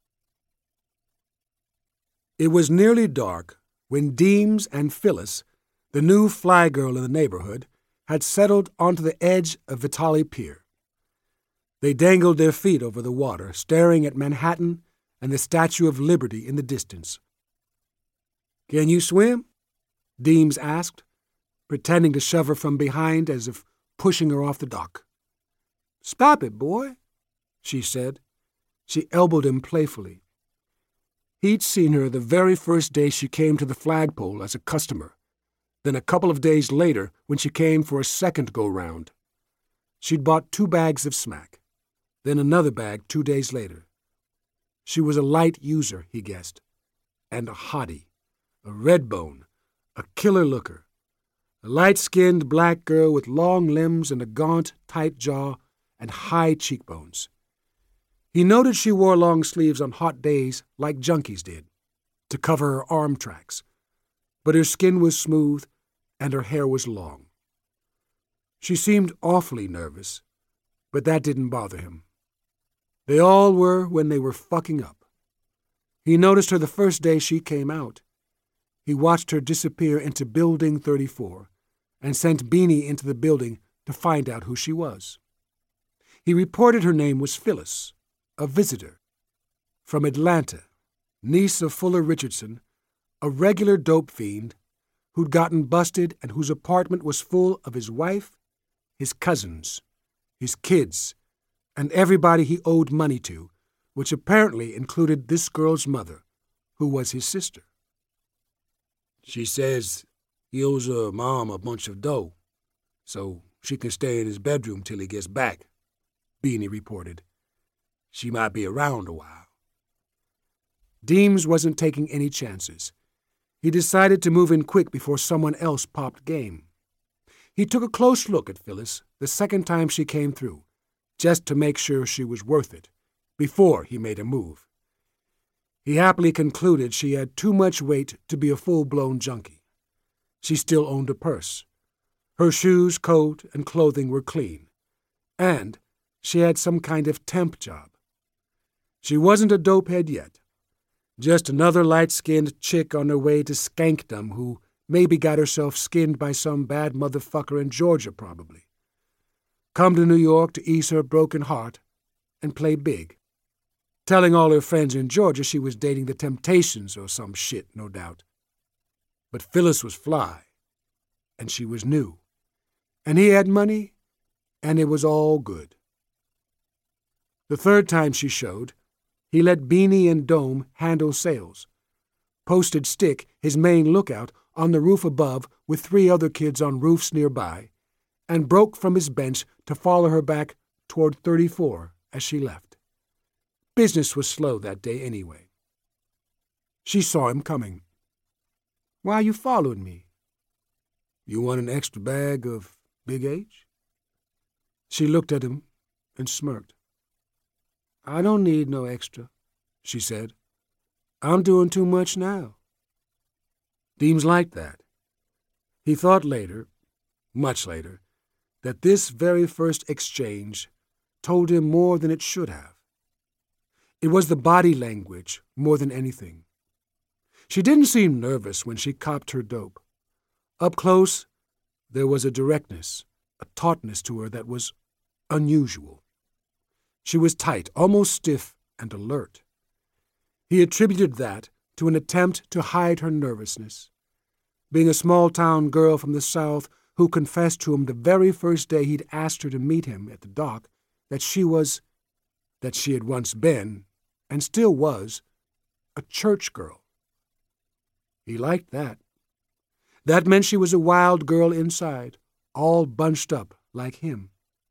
Speaker 1: It was nearly dark when Deems and Phyllis, the new fly girl in the neighborhood, had settled onto the edge of Vitale Pier. They dangled their feet over the water, staring at Manhattan and the Statue of Liberty in the distance. "Can you swim?" Deems asked, pretending to shove her from behind as if pushing her off the dock. "Stop it, boy," she said. She elbowed him playfully. He'd seen her the very first day she came to the flagpole as a customer, then a couple of days later when she came for a second go-round. She'd bought two bags of smack, then another bag two days later. She was a light user, he guessed, and a hottie, a redbone, a killer looker, a light-skinned black girl with long limbs and a gaunt, tight jaw and high cheekbones. He noted she wore long sleeves on hot days like junkies did, to cover her arm tracks, but her skin was smooth and her hair was long. She seemed awfully nervous, but that didn't bother him. They all were when they were fucking up. He noticed her the first day she came out. He watched her disappear into Building thirty-four and sent Beanie into the building to find out who she was. He reported her name was Phyllis, a visitor from Atlanta, niece of Fuller Richardson, a regular dope fiend who'd gotten busted and whose apartment was full of his wife, his cousins, his kids, and everybody he owed money to, which apparently included this girl's mother, who was his sister. "She says he owes her mom a bunch of dough, so she can stay in his bedroom till he gets back," Beanie reported. "She might be around a while." Deems wasn't taking any chances. He decided to move in quick before someone else popped game. He took a close look at Phyllis the second time she came through, just to make sure she was worth it, before he made a move. He happily concluded she had too much weight to be a full-blown junkie. She still owned a purse. Her shoes, coat, and clothing were clean. And she had some kind of temp job. She wasn't a dopehead yet. Just another light-skinned chick on her way to skankdom who maybe got herself skinned by some bad motherfucker in Georgia, probably. Come to New York to ease her broken heart and play big. Telling all her friends in Georgia she was dating the Temptations or some shit, no doubt. But Phyllis was fly, and she was new. And he had money, and it was all good. The third time she showed, he let Beanie and Dome handle sales, posted Stick, his main lookout, on the roof above with three other kids on roofs nearby, and broke from his bench to follow her back toward thirty-four as she left. Business was slow that day anyway. She saw him coming. "Why are you following me?" "You want an extra bag of Big H?" She looked at him and smirked. "I don't need no extra," she said. "I'm doing too much now." Deems liked that. He thought later, much later, that this very first exchange told him more than it should have. It was the body language more than anything. She didn't seem nervous when she copped her dope. Up close, there was a directness, a tautness to her that was unusual. She was tight, almost stiff, and alert. He attributed that to an attempt to hide her nervousness. Being a small-town girl from the South who confessed to him the very first day he'd asked her to meet him at the dock that she was, that she had once been, and still was, a church girl. He liked that. That meant she was a wild girl inside, all bunched up like him.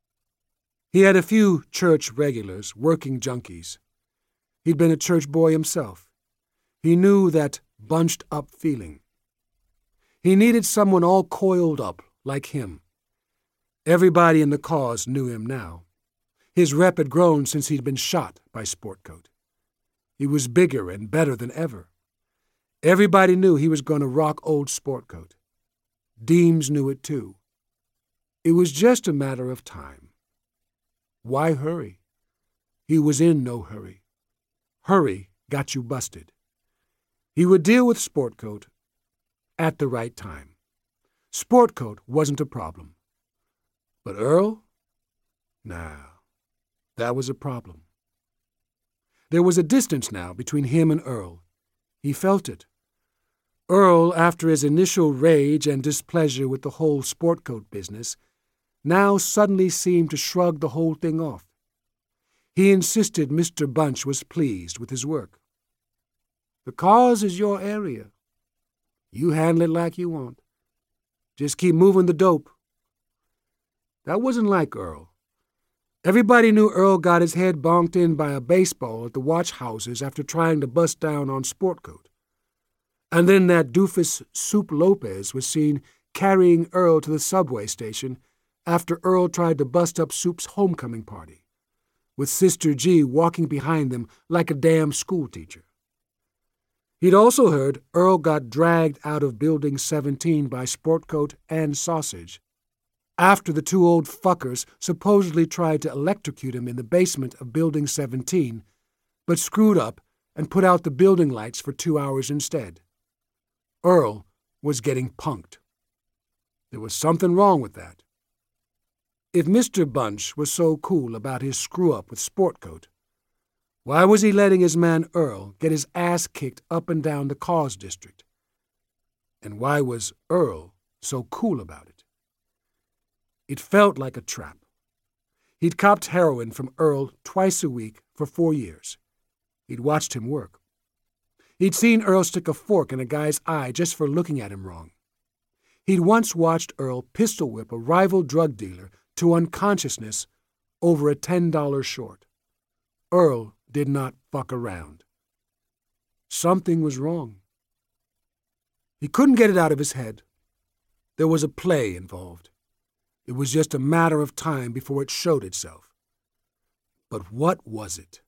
Speaker 1: He had a few church regulars, working junkies. He'd been a church boy himself. He knew that bunched-up feeling. He needed someone all coiled up like him. Everybody in the cause knew him now. His rep had grown since he'd been shot by Sportcoat. He was bigger and better than ever. Everybody knew he was going to rock old Sportcoat. Deems knew it too. It was just a matter of time. Why hurry? He was in no hurry. Hurry got you busted. He would deal with Sportcoat at the right time. Sportcoat wasn't a problem. But Earl? Nah, that was a problem. There was a distance now between him and Earl. He felt it. Earl, after his initial rage and displeasure with the whole Sportcoat business, now suddenly seemed to shrug the whole thing off. He insisted Mister Bunch was pleased with his work. The cause is your area. You handle it like you want. Just keep moving the dope. That wasn't like Earl. Everybody knew Earl got his head bonked in by a baseball at the watch houses after trying to bust down on Sportcoat. And then that doofus Soup Lopez was seen carrying Earl to the subway station after Earl tried to bust up Soup's homecoming party, with Sister G walking behind them like a damn schoolteacher. He'd also heard Earl got dragged out of Building seventeen by Sportcoat and Sausage, after the two old fuckers supposedly tried to electrocute him in the basement of Building seventeen, but screwed up and put out the building lights for two hours instead. Earl was getting punked. There was something wrong with that. If Mister Bunch was so cool about his screw-up with Sportcoat, why was he letting his man Earl get his ass kicked up and down the cause district? And why was Earl so cool about it? It felt like a trap. He'd copped heroin from Earl twice a week for four years. He'd watched him work. He'd seen Earl stick a fork in a guy's eye just for looking at him wrong. He'd once watched Earl pistol whip a rival drug dealer to unconsciousness over a ten dollars short. Earl did not fuck around. Something was wrong. He couldn't get it out of his head. There was a play involved. It was just a matter of time before it showed itself. But what was it?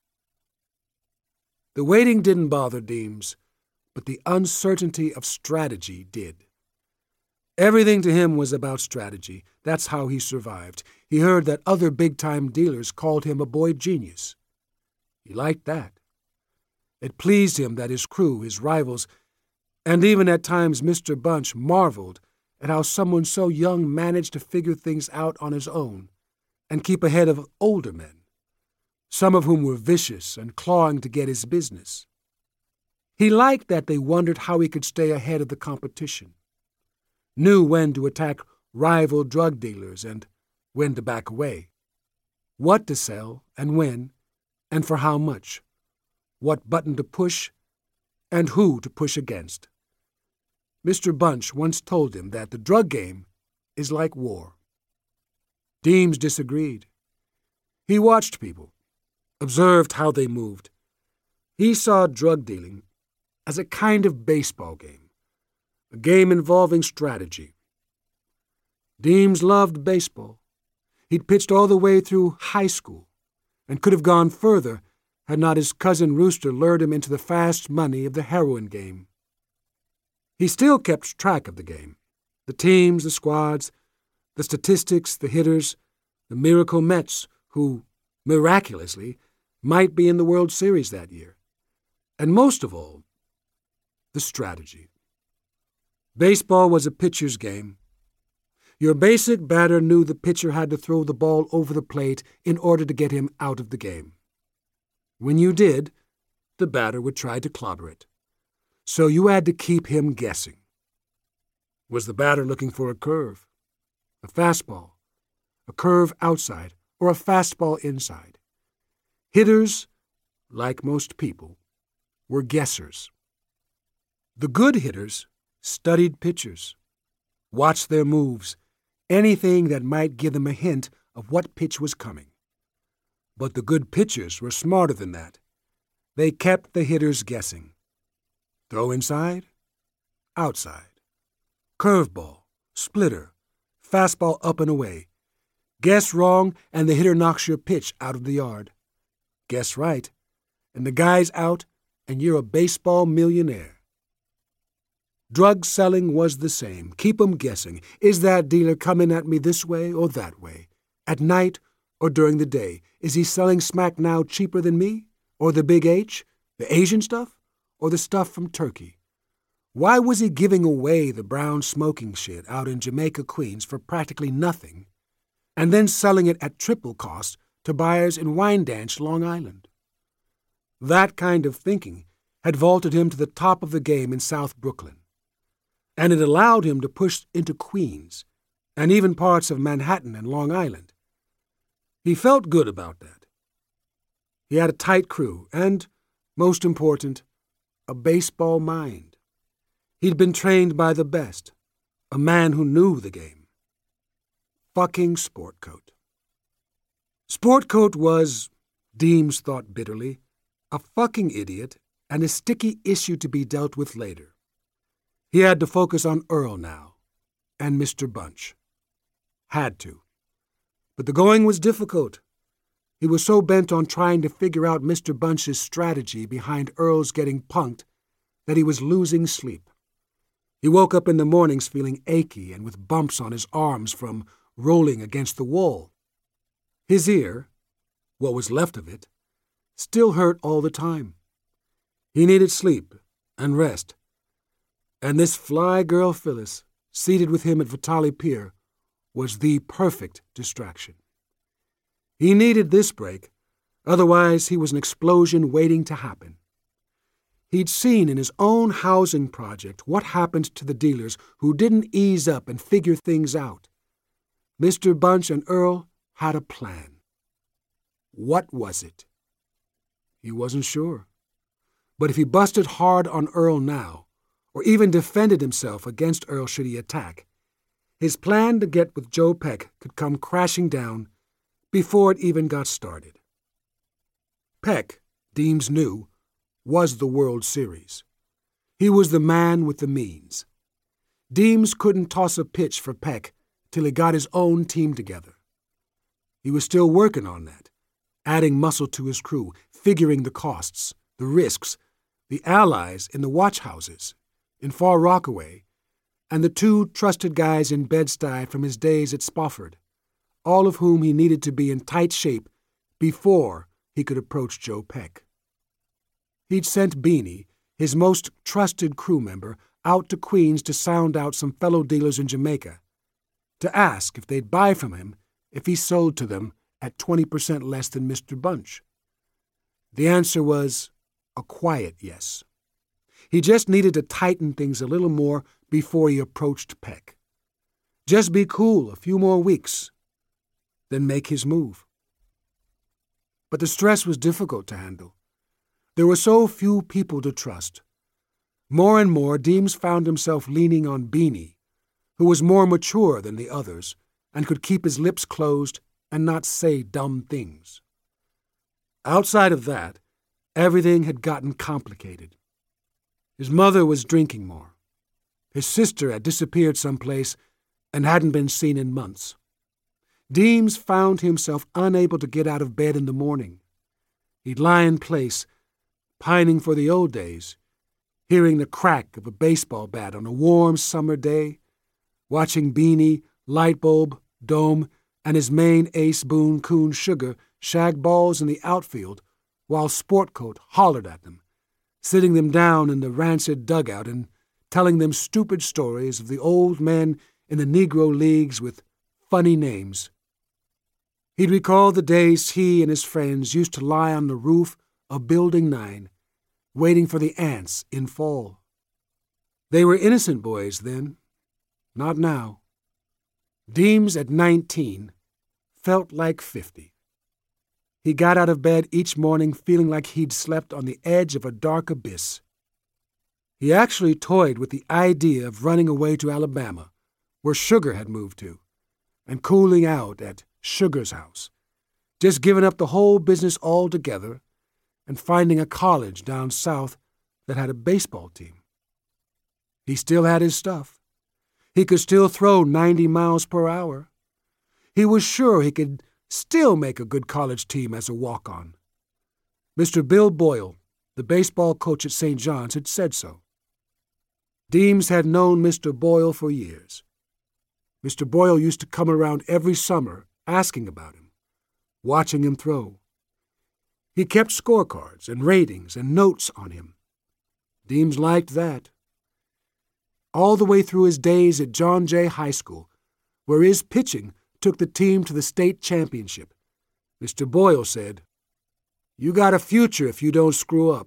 Speaker 1: The waiting didn't bother Deems, but the uncertainty of strategy did. Everything to him was about strategy. That's how he survived. He heard that other big-time dealers called him a boy genius. He liked that. It pleased him that his crew, his rivals, and even at times Mister Bunch marveled at how someone so young managed to figure things out on his own and keep ahead of older men, some of whom were vicious and clawing to get his business. He liked that they wondered how he could stay ahead of the competition, knew when to attack rival drug dealers and when to back away, what to sell and when, and for how much, what button to push, and who to push against. Mister Bunch once told him that the drug game is like war. Deems disagreed. He watched people, observed how they moved. He saw drug dealing as a kind of baseball game, a game involving strategy. Deems loved baseball. He'd pitched all the way through high school and could have gone further had not his cousin Rooster lured him into the fast money of the heroin game. He still kept track of the game, the teams, the squads, the statistics, the hitters, the miracle Mets, who, miraculously, might be in the World Series that year. And most of all, the strategy. Baseball was a pitcher's game. Your basic batter knew the pitcher had to throw the ball over the plate in order to get him out of the game. When you did, the batter would try to clobber it. So you had to keep him guessing. Was the batter looking for a curve, a fastball, a curve outside, or a fastball inside? Hitters like most people, were guessers. The good hitters studied pitchers, watched their moves, anything that might give them a hint of what pitch was coming. But the good pitchers were smarter than that. They kept the hitters guessing. Throw inside, outside, curveball, splitter, fastball up and away. Guess wrong, and the hitter knocks your pitch out of the yard. Guess right, and the guy's out, and you're a baseball millionaire. Drug selling was the same. Keep 'em guessing. Is that dealer coming at me this way or that way? At night or during the day? Is he selling smack now cheaper than me? Or the Big H? The Asian stuff? Or the stuff from Turkey? Why was he giving away the brown smoking shit out in Jamaica, Queens for practically nothing, and then selling it at triple cost to buyers in Wyandanch, Long Island? That kind of thinking had vaulted him to the top of the game in South Brooklyn, and it allowed him to push into Queens and even parts of Manhattan and Long Island. He felt good about that. He had a tight crew and, most important, a baseball mind. He'd been trained by the best, a man who knew the game. Fucking Sportcoat. Sportcoat was, Deems thought bitterly, a fucking idiot and a sticky issue to be dealt with later. He had to focus on Earl now, and Mister Bunch. Had to. But the going was difficult. He was so bent on trying to figure out Mister Bunch's strategy behind Earl's getting punked that he was losing sleep. He woke up in the mornings feeling achy and with bumps on his arms from rolling against the wall. His ear, what was left of it, still hurt all the time. He needed sleep and rest. And this fly girl Phyllis, seated with him at Vitali Pier, was the perfect distraction. He needed this break, otherwise he was an explosion waiting to happen. He'd seen in his own housing project what happened to the dealers who didn't ease up and figure things out. Mister Bunch and Earl had a plan. What was it? He wasn't sure. But if he busted hard on Earl now, or even defended himself against Earl should he attack, his plan to get with Joe Peck could come crashing down before it even got started. Peck, Deems knew, was the World Series. He was the man with the means. Deems couldn't toss a pitch for Peck till he got his own team together. He was still working on that, adding muscle to his crew, figuring the costs, the risks, the allies in the watch houses, in Far Rockaway, and the two trusted guys in Bed-Stuy from his days at Spofford, all of whom he needed to be in tight shape before he could approach Joe Peck. He'd sent Beanie, his most trusted crew member, out to Queens to sound out some fellow dealers in Jamaica, to ask if they'd buy from him if he sold to them at twenty percent less than Mister Bunch. The answer was a quiet yes. He just needed to tighten things a little more before he approached Peck. Just be cool a few more weeks, then make his move. But the stress was difficult to handle. There were so few people to trust. More and more, Deems found himself leaning on Beanie, who was more mature than the others and could keep his lips closed and not say dumb things. Outside of that, everything had gotten complicated. His mother was drinking more. His sister had disappeared someplace and hadn't been seen in months. Deems found himself unable to get out of bed in the morning. He'd lie in place, pining for the old days, hearing the crack of a baseball bat on a warm summer day, watching Beanie, Lightbulb, Dome, and his main ace Boone Coon Sugar shag balls in the outfield while Sportcoat hollered at them, sitting them down in the rancid dugout and telling them stupid stories of the old men in the Negro leagues with funny names. He'd recall the days he and his friends used to lie on the roof of Building nine, waiting for the ants in fall. They were innocent boys then, not now. Deems at nineteen felt like fifty. He got out of bed each morning feeling like he'd slept on the edge of a dark abyss. He actually toyed with the idea of running away to Alabama, where Sugar had moved to, and cooling out at Sugar's house, just giving up the whole business altogether and finding a college down south that had a baseball team. He still had his stuff. He could still throw ninety miles per hour. He was sure he could still make a good college team as a walk-on. Mister Bill Boyle, the baseball coach at Saint John's, had said so. Deems had known Mister Boyle for years. Mister Boyle used to come around every summer asking about him, watching him throw. He kept scorecards and ratings and notes on him. Deems liked that. All the way through his days at John Jay High School, where his pitching took the team to the state championship, Mister Boyle said, "You got a future if you don't screw up."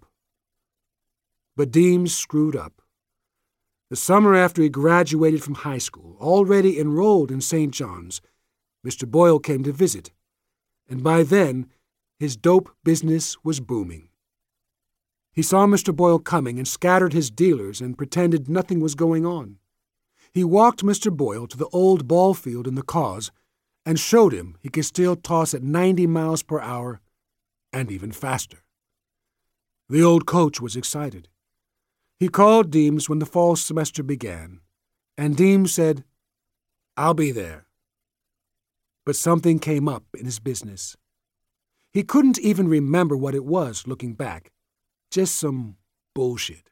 Speaker 1: But Deems screwed up. The summer after he graduated from high school, already enrolled in Saint John's, Mister Boyle came to visit, and by then his dope business was booming. He saw Mister Boyle coming and scattered his dealers and pretended nothing was going on. He walked Mister Boyle to the old ball field in the cause and showed him he could still toss at ninety miles per hour and even faster. The old coach was excited. He called Deems when the fall semester began, and Deems said, "I'll be there." But something came up in his business. He couldn't even remember what it was looking back. Just some bullshit.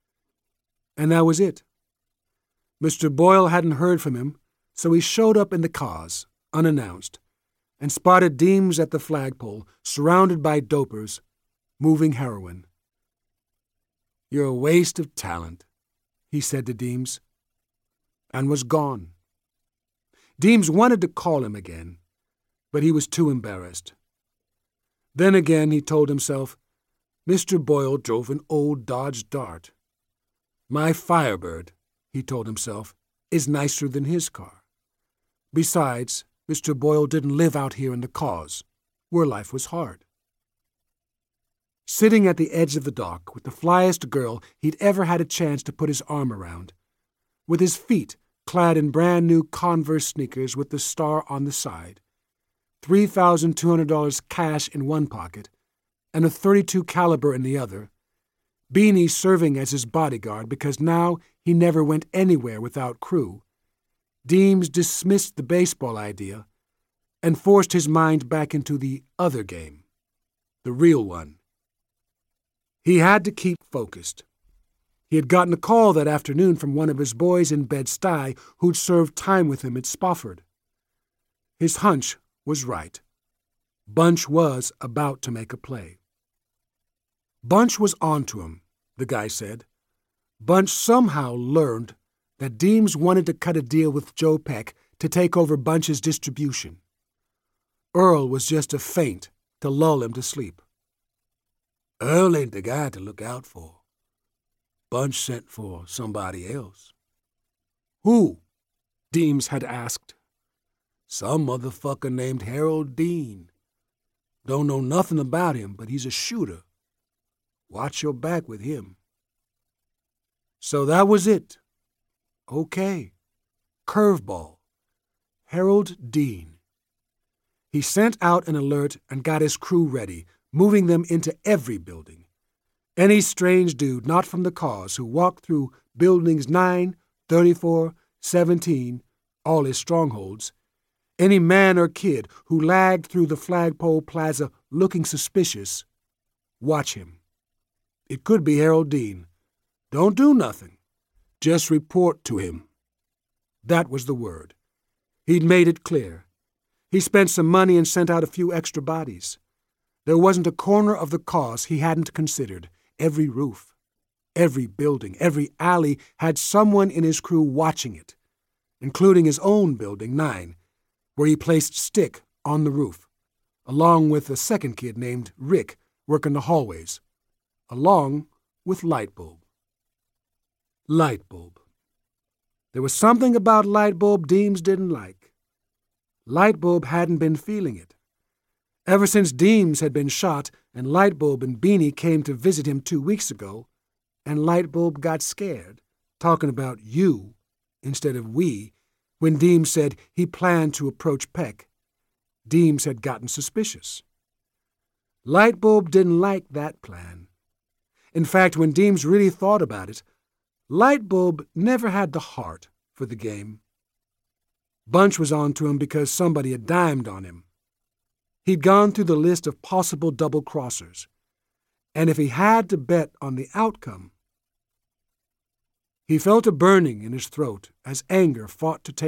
Speaker 1: And that was it. Mister Boyle hadn't heard from him, so he showed up in the cause, unannounced, and spotted Deems at the flagpole, surrounded by dopers, moving heroin. "You're a waste of talent," he said to Deems, and was gone. Deems wanted to call him again, but he was too embarrassed. Then again he told himself, Mister Boyle drove an old Dodge Dart. My Firebird, he told himself, is nicer than his car. Besides, Mister Boyle didn't live out here in the cause, where life was hard. Sitting at the edge of the dock with the flyest girl he'd ever had a chance to put his arm around, with his feet clad in brand-new Converse sneakers with the star on the side, three thousand two hundred dollars cash in one pocket, and a thirty-two caliber in the other, Beanie serving as his bodyguard because now he never went anywhere without crew, Deems dismissed the baseball idea and forced his mind back into the other game, the real one. He had to keep focused. He had gotten a call that afternoon from one of his boys in Bed-Stuy who'd served time with him at Spofford. His hunch was right. Bunch was about to make a play. Bunch was onto him, the guy said. Bunch somehow learned that Deems wanted to cut a deal with Joe Peck to take over Bunch's distribution. Earl was just a feint to lull him to sleep. Earl ain't the guy to look out for. Bunch sent for somebody else. Who? Deems had asked. Some motherfucker named Harold Dean. Don't know nothing about him, but he's a shooter. Watch your back with him. So that was it. Okay. Curveball. Harold Dean. He sent out an alert and got his crew ready, moving them into every building. Any strange dude not from the cause who walked through buildings nine, thirty-four, seventeen, all his strongholds, any man or kid who lagged through the flagpole plaza looking suspicious, watch him. It could be Harold Dean. Don't do nothing. Just report to him. That was the word. He'd made it clear. He spent some money and sent out a few extra bodies. There wasn't a corner of the cause he hadn't considered. Every roof, every building, every alley had someone in his crew watching it, including his own building, nine, where he placed Stick on the roof, along with a second kid named Rick working the hallways, along with Lightbulb. Lightbulb. There was something about Lightbulb Deems didn't like. Lightbulb hadn't been feeling it, Ever since Deems had been shot and Lightbulb and Beanie came to visit him two weeks ago, and Lightbulb got scared, talking about you instead of we, when Deems said he planned to approach Peck, Deems had gotten suspicious. Lightbulb didn't like that plan. In fact, when Deems really thought about it, Lightbulb never had the heart for the game. Bunch was on to him because somebody had dimed on him. He'd gone through the list of possible double-crossers, and if he had to bet on the outcome, he felt a burning in his throat as anger fought to take